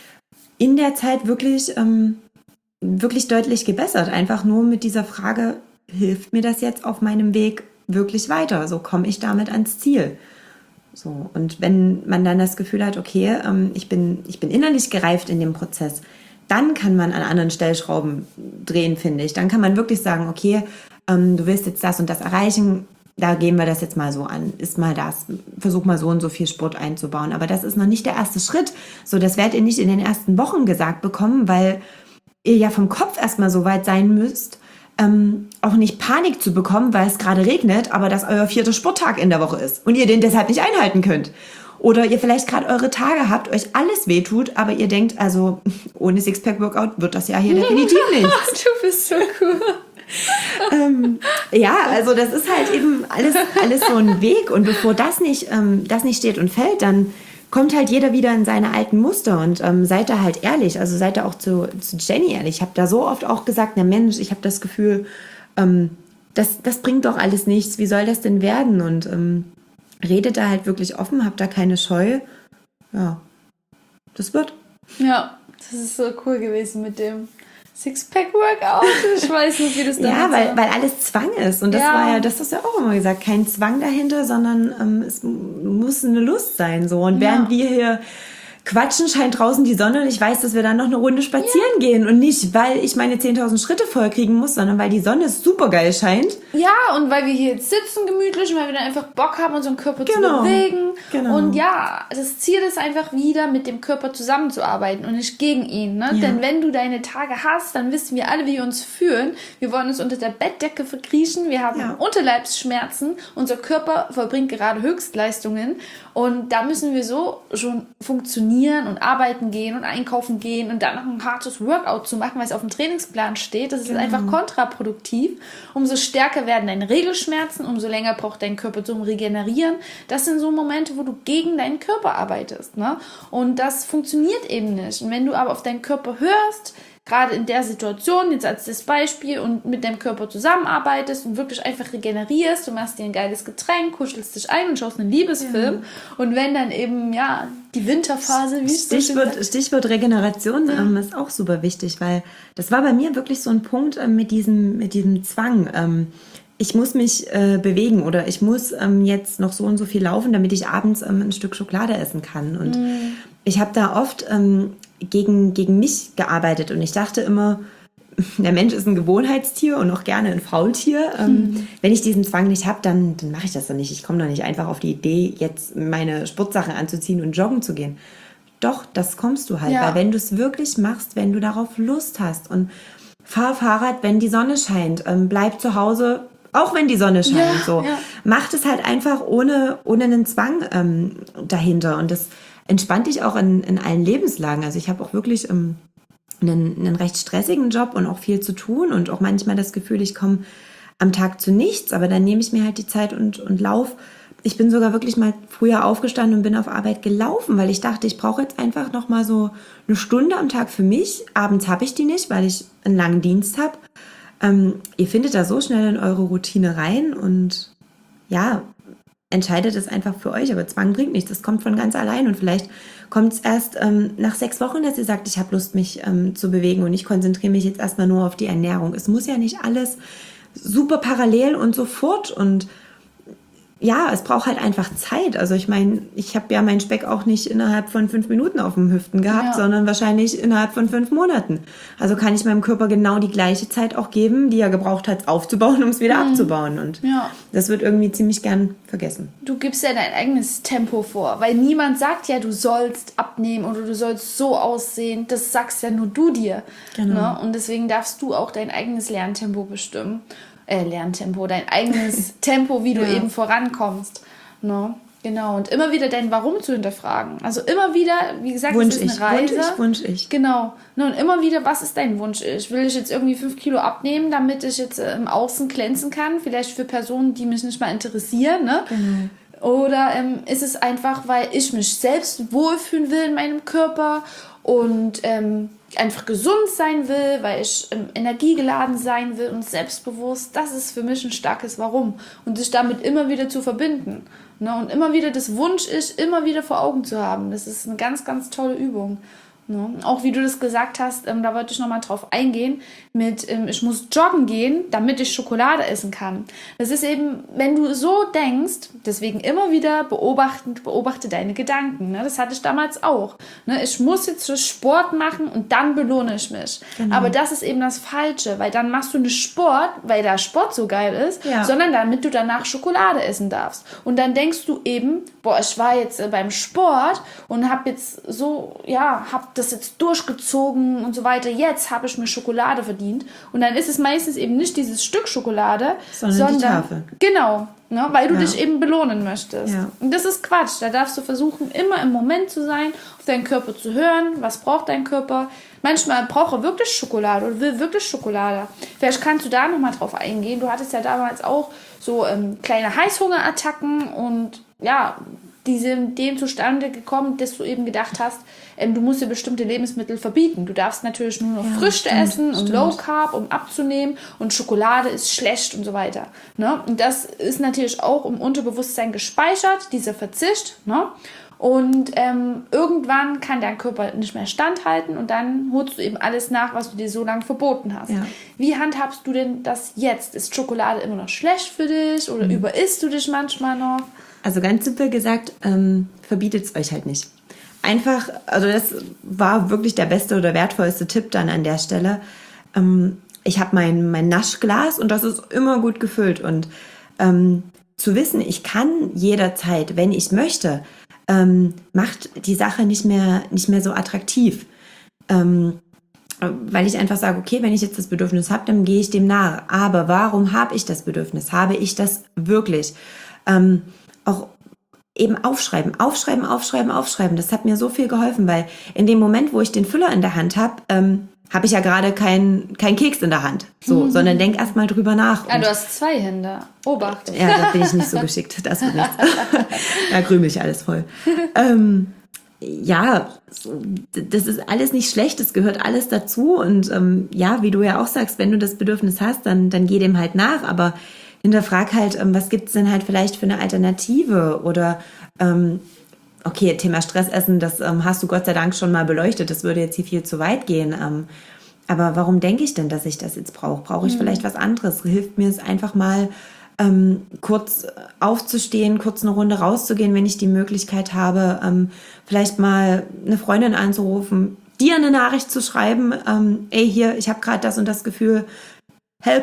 in der Zeit wirklich, ähm, wirklich deutlich gebessert. Einfach nur mit dieser Frage, hilft mir das jetzt auf meinem Weg wirklich weiter? So komme ich damit ans Ziel. So, und wenn man dann das Gefühl hat, okay, ähm, ich bin, ich bin innerlich gereift in dem Prozess, dann kann man an anderen Stellschrauben drehen, finde ich. Dann kann man wirklich sagen, okay, ähm, du willst jetzt das und das erreichen, da gehen wir das jetzt mal so an, ist mal das, versuch mal so und so viel Sport einzubauen. Aber das ist noch nicht der erste Schritt. So, das werdet ihr nicht in den ersten Wochen gesagt bekommen, weil ihr ja vom Kopf erstmal so weit sein müsst, Ähm, auch nicht Panik zu bekommen, weil es gerade regnet, aber das euer vierter Sporttag in der Woche ist und ihr den deshalb nicht einhalten könnt. Oder ihr vielleicht gerade eure Tage habt, euch alles wehtut, aber ihr denkt, also ohne Sixpack-Workout wird das ja hier definitiv nicht. Du bist so cool. ähm, ja, also das ist halt eben alles, alles so ein Weg. Und bevor das nicht, ähm, das nicht steht und fällt, dann kommt halt jeder wieder in seine alten Muster und ähm, seid da halt ehrlich, also seid da auch zu, zu Jenny ehrlich. Ich habe da so oft auch gesagt, na Mensch, ich habe das Gefühl, ähm, das, das bringt doch alles nichts, wie soll das denn werden? Und ähm, redet da halt wirklich offen, habt da keine Scheu. Ja, das wird. Ja, das ist so cool gewesen mit dem Sixpack-Workout. Ich weiß nicht, wie das da Ja, weil, weil alles Zwang ist. Und das ja. war ja, das hast du ja auch immer gesagt, kein Zwang dahinter, sondern ähm, es muss eine Lust sein. So. Und während ja. wir hier quatschen, scheint draußen die Sonne und ich weiß, dass wir dann noch eine Runde spazieren ja. gehen. Und nicht, weil ich meine zehntausend Schritte voll kriegen muss, sondern weil die Sonne super geil scheint. Ja, und weil wir hier jetzt sitzen gemütlich und weil wir dann einfach Bock haben, unseren Körper genau. zu bewegen. Genau. Und ja, das Ziel ist einfach wieder, mit dem Körper zusammenzuarbeiten und nicht gegen ihn. Ne? Ja. Denn wenn du deine Tage hast, dann wissen wir alle, wie wir uns fühlen. Wir wollen uns unter der Bettdecke verkriechen. Wir haben ja. Unterleibsschmerzen. Unser Körper vollbringt gerade Höchstleistungen. Und da müssen wir so schon funktionieren und arbeiten gehen und einkaufen gehen und dann noch ein hartes Workout zu machen, weil es auf dem Trainingsplan steht. Das ist genau. einfach kontraproduktiv. Umso stärker werden deine Regelschmerzen, umso länger braucht dein Körper zum Regenerieren. Das sind so Momente, wo du gegen deinen Körper arbeitest. Ne? Und das funktioniert eben nicht. Und wenn du aber auf deinen Körper hörst, gerade in der Situation, jetzt als das Beispiel, und mit deinem Körper zusammenarbeitest und wirklich einfach regenerierst, du machst dir ein geiles Getränk, kuschelst dich ein und schaust einen Liebesfilm. Ja. Und wenn dann eben, ja, die Winterphase, wie es Stichwort, Stichwort Regeneration ja. ähm, ist auch super wichtig, weil das war bei mir wirklich so ein Punkt ähm, mit diesem, mit diesem Zwang. Ähm, ich muss mich äh, bewegen oder ich muss ähm, jetzt noch so und so viel laufen, damit ich abends ähm, ein Stück Schokolade essen kann. Und mm. ich habe da oft ähm, gegen, gegen mich gearbeitet und ich dachte immer, der Mensch ist ein Gewohnheitstier und auch gerne ein Faultier. Ähm, mm. Wenn ich diesen Zwang nicht habe, dann, dann mache ich das doch nicht. Ich komme doch nicht einfach auf die Idee, jetzt meine Sportsachen anzuziehen und joggen zu gehen. Doch, das kommst du halt, ja. weil wenn du es wirklich machst, wenn du darauf Lust hast und fahr Fahrrad, wenn die Sonne scheint, ähm, bleib zu Hause, auch wenn die Sonne scheint. Ja, so. ja. Macht es halt einfach ohne, ohne einen Zwang ähm, dahinter. Und das entspannt dich auch in, in allen Lebenslagen. Also ich habe auch wirklich ähm, einen, einen recht stressigen Job und auch viel zu tun und auch manchmal das Gefühl, ich komme am Tag zu nichts, aber dann nehme ich mir halt die Zeit und, und lauf. Ich bin sogar wirklich mal früher aufgestanden und bin auf Arbeit gelaufen, weil ich dachte, ich brauche jetzt einfach noch mal so eine Stunde am Tag für mich. Abends habe ich die nicht, weil ich einen langen Dienst habe. Ähm, ihr findet da so schnell in eure Routine rein und ja, entscheidet es einfach für euch. Aber Zwang bringt nichts, das kommt von ganz allein. Und vielleicht kommt es erst ähm, nach sechs Wochen, dass ihr sagt, ich habe Lust, mich ähm, zu bewegen und ich konzentriere mich jetzt erstmal nur auf die Ernährung. Es muss ja nicht alles super parallel und sofort und ja, es braucht halt einfach Zeit. Also ich meine, ich habe ja meinen Speck auch nicht innerhalb von fünf Minuten auf dem Hüften gehabt, Ja. sondern wahrscheinlich innerhalb von fünf Monaten. Also kann ich meinem Körper genau die gleiche Zeit auch geben, die er gebraucht hat, aufzubauen, um es wieder Mhm. abzubauen. Und Ja. das wird irgendwie ziemlich gern vergessen. Du gibst ja dein eigenes Tempo vor, weil niemand sagt ja, du sollst abnehmen oder du sollst so aussehen. Das sagst ja nur du dir. Genau. Ne? Und deswegen darfst du auch dein eigenes Lerntempo bestimmen. Äh, Lerntempo, dein eigenes Tempo, wie du Ja. eben vorankommst. Ne? Genau. Und immer wieder dein Warum zu hinterfragen. Also immer wieder, wie gesagt, Wunsch es ist ich, eine Wunsch Reise. ich, Wunsch ich. Genau. Ne, und immer wieder, was ist dein Wunsch? Ich will ich jetzt irgendwie fünf Kilo abnehmen, damit ich jetzt äh, im Außen glänzen kann? Vielleicht für Personen, die mich nicht mal interessieren, ne? Genau. Oder ähm, ist es einfach, weil ich mich selbst wohlfühlen will in meinem Körper und ähm, einfach gesund sein will, weil ich ähm, energiegeladen sein will und selbstbewusst? Das ist für mich ein starkes Warum. Und sich damit immer wieder zu verbinden. Ne? Und immer wieder das Wunsch ist, immer wieder vor Augen zu haben. Das ist eine ganz, ganz tolle Übung. Ne? Auch wie du das gesagt hast, ähm, da wollte ich nochmal drauf eingehen, mit ähm, ich muss joggen gehen, damit ich Schokolade essen kann. Das ist eben, wenn du so denkst, deswegen immer wieder beobachten, beobachte deine Gedanken. Ne? Das hatte ich damals auch. Ne? Ich muss jetzt so Sport machen und dann belohne ich mich. Genau. Aber das ist eben das Falsche, weil dann machst du nicht Sport, weil der Sport so geil ist, Ja. sondern damit du danach Schokolade essen darfst. Und dann denkst du eben, boah, ich war jetzt äh, beim Sport und habe jetzt so, ja, hab das jetzt durchgezogen und so weiter. Jetzt habe ich mir Schokolade verdient. Und dann ist es meistens eben nicht dieses Stück Schokolade, Sondern die Tafel. Genau, ne, weil du Ja. dich eben belohnen möchtest. Ja. Und das ist Quatsch. Da darfst du versuchen, immer im Moment zu sein, auf deinen Körper zu hören. Was braucht dein Körper? Manchmal braucht er wirklich Schokolade oder will wirklich Schokolade. Vielleicht kannst du da nochmal drauf eingehen. Du hattest ja damals auch so ähm, kleine Heißhungerattacken und ja, die sind dem zustande gekommen, dass du eben gedacht hast, ähm, du musst dir bestimmte Lebensmittel verbieten. Du darfst natürlich nur noch Ja, Früchte stimmt, essen und stimmt. Low Carb, um abzunehmen, und Schokolade ist schlecht und so weiter. Ne? Und das ist natürlich auch im Unterbewusstsein gespeichert, dieser Verzicht. Ne? Und ähm, irgendwann kann dein Körper nicht mehr standhalten und dann holst du eben alles nach, was du dir so lange verboten hast. Ja. Wie handhabst du denn das jetzt? Ist Schokolade immer noch schlecht für dich oder Mhm. überisst du dich manchmal noch? Also ganz simpel gesagt, ähm, verbietet es euch halt nicht. Einfach, also das war wirklich der beste oder wertvollste Tipp dann an der Stelle. Ähm, ich habe mein, mein Naschglas und das ist immer gut gefüllt. Und ähm, zu wissen, ich kann jederzeit, wenn ich möchte, ähm, macht die Sache nicht mehr, nicht mehr so attraktiv. Ähm, weil ich einfach sage, okay, wenn ich jetzt das Bedürfnis habe, dann gehe ich dem nach. Aber warum habe ich das Bedürfnis? Habe ich das wirklich? Ähm, auch eben aufschreiben, aufschreiben, aufschreiben, aufschreiben. Das hat mir so viel geholfen, weil in dem Moment, wo ich den Füller in der Hand habe, ähm, habe ich ja gerade keinen kein Keks in der Hand. So, Mhm. sondern denk erst mal drüber nach. Ah, Und- du hast zwei Hände. Obacht. ja, da bin ich nicht so geschickt. Das wird nichts. Da krümel ich alles voll. Ähm, ja, so, das ist alles nicht schlecht, das gehört alles dazu. Und ähm, ja, wie du ja auch sagst, wenn du das Bedürfnis hast, dann, dann geh dem halt nach. Aber hinterfrag halt, ähm, was gibt's denn halt vielleicht für eine Alternative? Oder ähm, okay, Thema Stressessen, das ähm, hast du Gott sei Dank schon mal beleuchtet. Das würde jetzt hier viel zu weit gehen. Ähm, aber warum denke ich denn, dass ich das jetzt brauche? Brauche ich vielleicht was anderes? Hilft mir es einfach mal, ähm, kurz aufzustehen, kurz eine Runde rauszugehen, wenn ich die Möglichkeit habe, ähm, vielleicht mal eine Freundin anzurufen, dir eine Nachricht zu schreiben, ähm, ey, hier, ich habe gerade das und das Gefühl, help.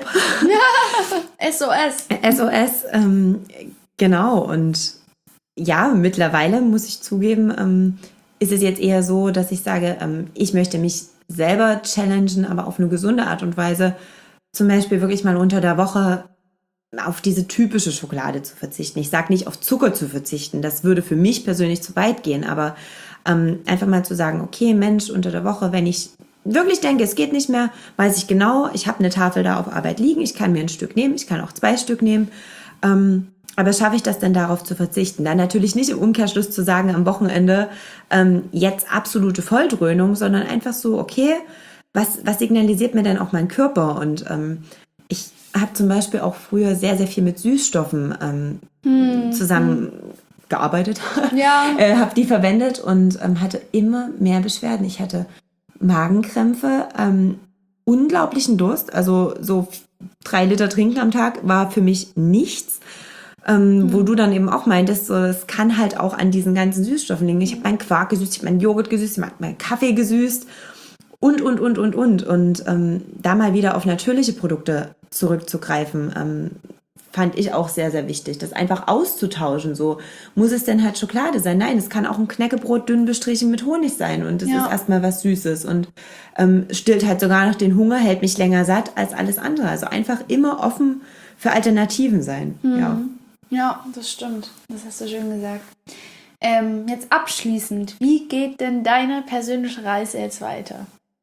S O S. S O S, ähm, genau. Und ja, mittlerweile muss ich zugeben, ähm, ist es jetzt eher so, dass ich sage, ähm, ich möchte mich selber challengen, aber auf eine gesunde Art und Weise, zum Beispiel wirklich mal unter der Woche auf diese typische Schokolade zu verzichten. Ich sage nicht auf Zucker zu verzichten, das würde für mich persönlich zu weit gehen, aber ähm, einfach mal zu sagen, okay Mensch, unter der Woche, wenn ich wirklich denke, es geht nicht mehr, weiß ich genau, ich habe eine Tafel da auf Arbeit liegen, ich kann mir ein Stück nehmen, ich kann auch zwei Stück nehmen, ähm, aber schaffe ich das denn darauf zu verzichten? Dann natürlich nicht im Umkehrschluss zu sagen am Wochenende, ähm, jetzt absolute Volldröhnung, sondern einfach so, okay, was, was signalisiert mir denn auch mein Körper? Und ähm, ich habe zum Beispiel auch früher sehr, sehr viel mit Süßstoffen ähm, hm. zusammengearbeitet, ja. äh, habe die verwendet und ähm, hatte immer mehr Beschwerden. Ich hatte Magenkrämpfe, ähm, unglaublichen Durst, also so drei Liter trinken am Tag war für mich nichts. Ähm, mhm. Wo du dann eben auch meintest, so, es kann halt auch an diesen ganzen Süßstoffen liegen. Ich habe meinen Quark gesüßt, ich habe meinen Joghurt gesüßt, ich habe meinen Kaffee gesüßt und, und, und, und, und. Und ähm, da mal wieder auf natürliche Produkte zurückzugreifen, ähm, fand ich auch sehr, sehr wichtig. Das einfach auszutauschen. So, muss es denn halt Schokolade sein? Nein, es kann auch ein Knäckebrot dünn bestrichen mit Honig sein und es ja. ist erstmal was Süßes und ähm, stillt halt sogar noch den Hunger, hält mich länger satt als alles andere. Also einfach immer offen für Alternativen sein. Mhm. Ja. Ja, das stimmt. Das hast du schön gesagt. Ähm, jetzt abschließend, wie geht denn deine persönliche Reise jetzt weiter?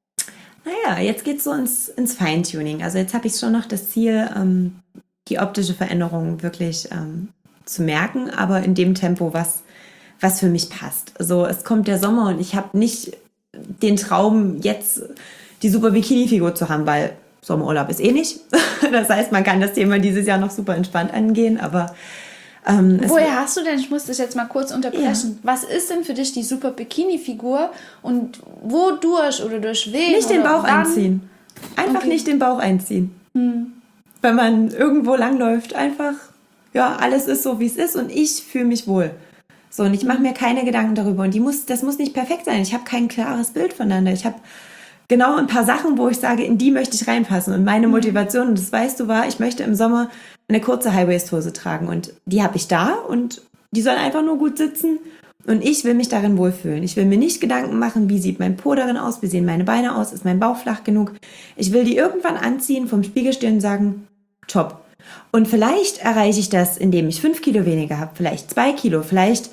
Naja, jetzt geht's so ins, ins Feintuning. Also jetzt habe ich schon noch das Ziel, ähm, die optische Veränderung wirklich ähm, zu merken, aber in dem Tempo, was, was für mich passt. Also es kommt der Sommer und ich habe nicht den Traum, jetzt die super Bikini-Figur zu haben, weil Sommerurlaub ist eh nicht. Das heißt, man kann das Thema dieses Jahr noch super entspannt angehen, aber ähm, woher hast du denn, ich muss das jetzt mal kurz unterbrechen, ja. was ist denn für dich die super Bikini-Figur und wodurch oder durch wen? Nicht den Bauch wann? einziehen. Einfach okay. nicht den Bauch einziehen. Hm. Wenn man irgendwo langläuft, einfach, ja, alles ist so, wie es ist und ich fühle mich wohl. So, und ich mache mir keine Gedanken darüber und die muss, das muss nicht perfekt sein. Ich habe kein klares Bild voneinander. Ich habe genau ein paar Sachen, wo ich sage, in die möchte ich reinpassen. Und meine Motivation, und das weißt du, war, ich möchte im Sommer eine kurze High-Waist-Hose tragen. Und die habe ich da und die soll einfach nur gut sitzen. Und ich will mich darin wohlfühlen. Ich will mir nicht Gedanken machen, wie sieht mein Po darin aus, wie sehen meine Beine aus, ist mein Bauch flach genug. Ich will die irgendwann anziehen, vom Spiegel stehen und sagen, top. Und vielleicht erreiche ich das, indem ich fünf Kilo weniger habe, vielleicht zwei Kilo, vielleicht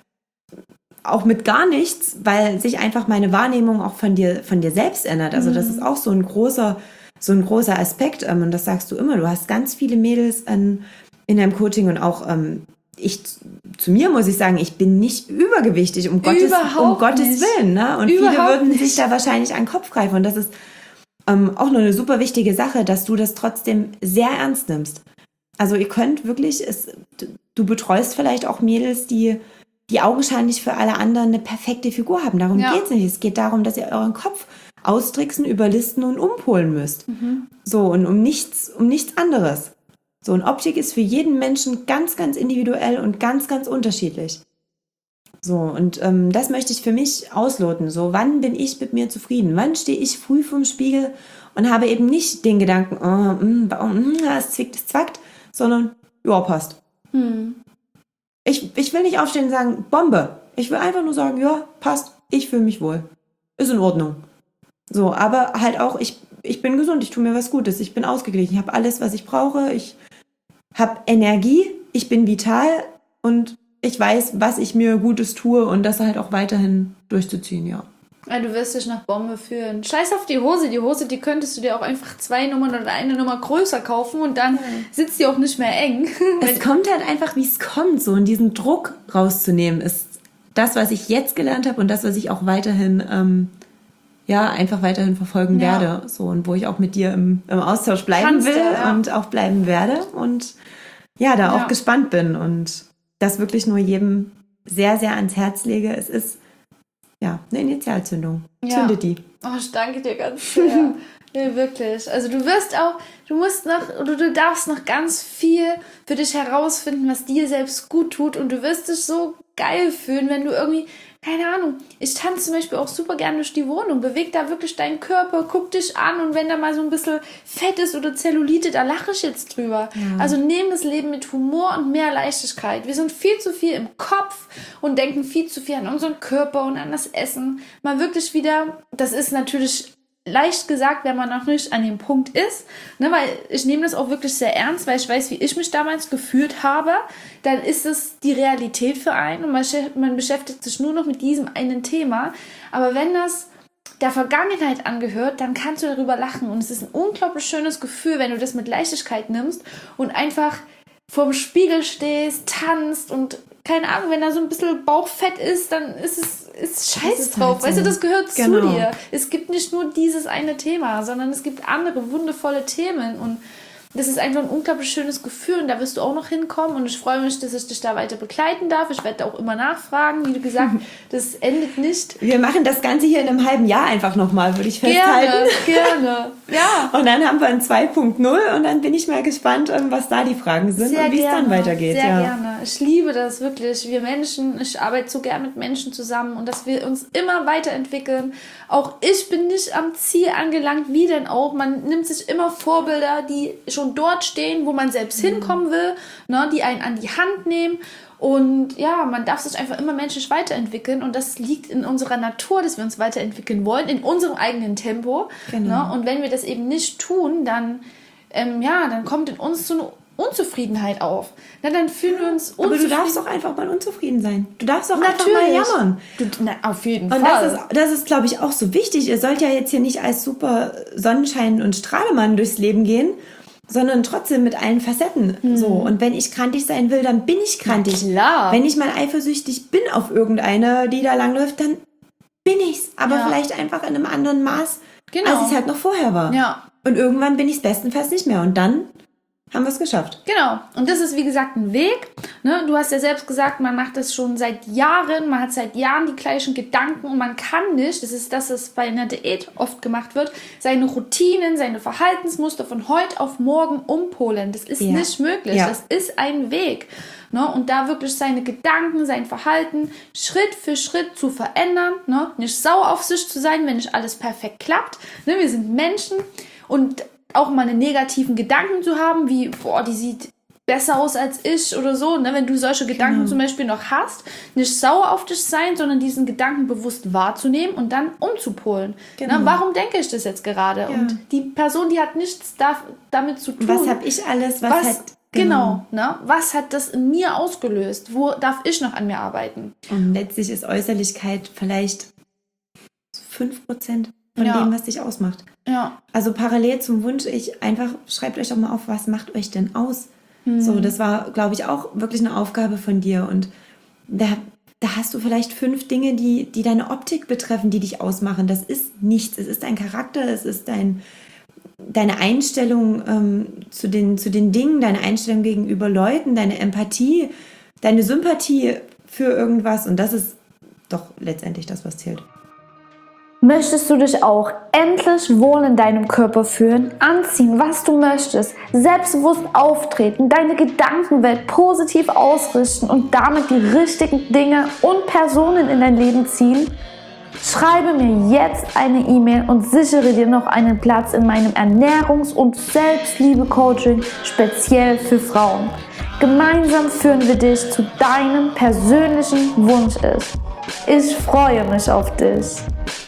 auch mit gar nichts, weil sich einfach meine Wahrnehmung auch von dir, von dir selbst ändert. Also das ist auch so ein großer, so ein großer Aspekt. Und das sagst du immer. Du hast ganz viele Mädels in, in deinem Coaching und auch ähm, ich, zu mir muss ich sagen, ich bin nicht übergewichtig, um Gottes, um Gottes Willen. Ne? Und Überhaupt viele würden nicht. sich da wahrscheinlich an den Kopf greifen. Und das ist ähm, auch nur eine super wichtige Sache, dass du das trotzdem sehr ernst nimmst. Also ihr könnt wirklich, es, du betreust vielleicht auch Mädels, die die augenscheinlich für alle anderen eine perfekte Figur haben. Darum ja. geht's nicht. Es geht darum, dass ihr euren Kopf austricksen, überlisten und umpolen müsst. Mhm. So, und um nichts, um nichts anderes. So, und Optik ist für jeden Menschen ganz, ganz individuell und ganz, ganz unterschiedlich. So, und ähm, das möchte ich für mich ausloten. So, wann bin ich mit mir zufrieden? Wann stehe ich früh vorm Spiegel und habe eben nicht den Gedanken, oh, mh, mh, es zwickt, es zwackt, sondern, ja, passt. Mhm. Ich, ich will nicht aufstehen und sagen, Bombe. Ich will einfach nur sagen, ja, passt, ich fühle mich wohl. Ist in Ordnung. So, aber halt auch, ich, ich bin gesund, ich tue mir was Gutes, ich bin ausgeglichen, ich habe alles, was ich brauche, ich habe Energie, ich bin vital und ich weiß, was ich mir Gutes tue und das halt auch weiterhin durchzuziehen, ja. Ja, du wirst dich nach Bombe fühlen. Scheiß auf die Hose. Die Hose, die könntest du dir auch einfach zwei Nummern oder eine Nummer größer kaufen und dann sitzt die auch nicht mehr eng. Es kommt halt einfach, wie es kommt. So, und diesen Druck rauszunehmen, ist das, was ich jetzt gelernt habe und das, was ich auch weiterhin, ähm, ja, einfach weiterhin verfolgen ja. werde. So, und wo ich auch mit dir im, im Austausch bleiben Kannst will du, ja. und auch bleiben werde. Und ja, da ja. auch gespannt bin und das wirklich nur jedem sehr, sehr ans Herz lege. Es ist ja, eine Initialzündung. Ja. Zündet die. Oh, ich danke dir ganz sehr. Ja, wirklich. Also du wirst auch, du musst noch, oder du darfst noch ganz viel für dich herausfinden, was dir selbst gut tut und du wirst dich so geil fühlen, wenn du irgendwie, keine Ahnung, ich tanze zum Beispiel auch super gerne durch die Wohnung, beweg da wirklich deinen Körper, guck dich an und wenn da mal so ein bisschen Fett ist oder Zellulite, da lache ich jetzt drüber. Ja. Also nehmen das Leben mit Humor und mehr Leichtigkeit. Wir sind viel zu viel im Kopf und denken viel zu viel an unseren Körper und an das Essen. Mal wirklich wieder, das ist natürlich leicht gesagt, wenn man noch nicht an dem Punkt ist, ne, weil ich nehme das auch wirklich sehr ernst, weil ich weiß, wie ich mich damals gefühlt habe, dann ist es die Realität für einen und man, man beschäftigt sich nur noch mit diesem einen Thema. Aber wenn das der Vergangenheit angehört, dann kannst du darüber lachen und es ist ein unglaublich schönes Gefühl, wenn du das mit Leichtigkeit nimmst und einfach vorm Spiegel stehst, tanzt und keine Ahnung, wenn da so ein bisschen Bauchfett ist, dann ist es ist Scheiß ist drauf. halt so. Weißt du, das gehört Genau. zu dir. Es gibt nicht nur dieses eine Thema, sondern es gibt andere wundervolle Themen und das ist einfach ein unglaublich schönes Gefühl und da wirst du auch noch hinkommen und ich freue mich, dass ich dich da weiter begleiten darf. Ich werde auch immer nachfragen, wie du gesagt, das endet nicht. Wir machen das Ganze hier in einem halben Jahr einfach nochmal, würde ich festhalten. Gerne, gerne. Ja. Und dann haben wir ein zwei Punkt null und dann bin ich mal gespannt, was da die Fragen sind Sehr und wie es gerne, dann weitergeht. Sehr ja. gerne. Ich liebe das wirklich. Wir Menschen, ich arbeite so gern mit Menschen zusammen und dass wir uns immer weiterentwickeln. Auch ich bin nicht am Ziel angelangt, wie denn auch. Man nimmt sich immer Vorbilder, die schon dort stehen, wo man selbst mhm. hinkommen will, ne, die einen an die Hand nehmen. Und ja, man darf sich einfach immer menschlich weiterentwickeln und das liegt in unserer Natur, dass wir uns weiterentwickeln wollen, in unserem eigenen Tempo. Genau. Ne? Und wenn wir das eben nicht tun, dann, ähm, ja, dann kommt in uns so eine Unzufriedenheit auf. Na, dann fühlen wir uns Aber unzufrieden. du darfst auch einfach mal unzufrieden sein. Du darfst auch Natürlich. einfach mal jammern. Du, na, auf jeden Und Fall. das ist, das ist, glaube ich, auch so wichtig. Ihr sollt ja jetzt hier nicht als super Sonnenschein und Strahlemann durchs Leben gehen, sondern trotzdem mit allen Facetten. Mhm. So. Und wenn ich krantig sein will, dann bin ich krantig. Na klar. Wenn ich mal eifersüchtig bin auf irgendeine, die da langläuft, dann bin ich's. Aber Ja. vielleicht einfach in einem anderen Maß, Genau. als es halt noch vorher war. Ja. Und irgendwann bin ich es bestenfalls nicht mehr. Und dann haben wir es geschafft. Genau. Und das ist, wie gesagt, ein Weg. Ne? Du hast ja selbst gesagt, man macht das schon seit Jahren, man hat seit Jahren die gleichen Gedanken und man kann nicht, das ist das, was bei einer Diät oft gemacht wird, seine Routinen, seine Verhaltensmuster von heute auf morgen umpolen. Das ist Ja. nicht möglich. Ja. Das ist ein Weg. Ne? Und da wirklich seine Gedanken, sein Verhalten Schritt für Schritt zu verändern. Ne? Nicht sauer auf sich zu sein, wenn nicht alles perfekt klappt. Ne? Wir sind Menschen und auch mal einen negativen Gedanken zu haben, wie, boah, die sieht besser aus als ich oder so, ne? Wenn du solche Gedanken Genau. zum Beispiel noch hast, nicht sauer auf dich sein, sondern diesen Gedanken bewusst wahrzunehmen und dann umzupolen. Genau. Ne? Warum denke ich das jetzt gerade? Ja. Und die Person, die hat nichts da, damit zu tun. Was habe ich alles, was, was, hat... genau, ne? Was hat das in mir ausgelöst? Wo darf ich noch an mir arbeiten? Und letztlich ist Äußerlichkeit vielleicht fünf Prozent von Ja. dem, was dich ausmacht. Ja. Also parallel zum Wunsch, ich einfach, schreibt euch doch mal auf, was macht euch denn aus? Hm. So, das war, glaube ich, auch wirklich eine Aufgabe von dir. Und da, da hast du vielleicht fünf Dinge, die, die deine Optik betreffen, die dich ausmachen. Das ist nichts. Es ist dein Charakter, es ist dein, deine Einstellung ähm, zu, den, zu den Dingen, deine Einstellung gegenüber Leuten, deine Empathie, deine Sympathie für irgendwas. Und das ist doch letztendlich das, was zählt. Möchtest du dich auch endlich wohl in deinem Körper fühlen, anziehen, was du möchtest, selbstbewusst auftreten, deine Gedankenwelt positiv ausrichten und damit die richtigen Dinge und Personen in dein Leben ziehen? Schreibe mir jetzt eine E-Mail und sichere dir noch einen Platz in meinem Ernährungs- und Selbstliebe-Coaching speziell für Frauen. Gemeinsam führen wir dich zu deinem persönlichen Wunsch-Ich. Ich freue mich auf dich.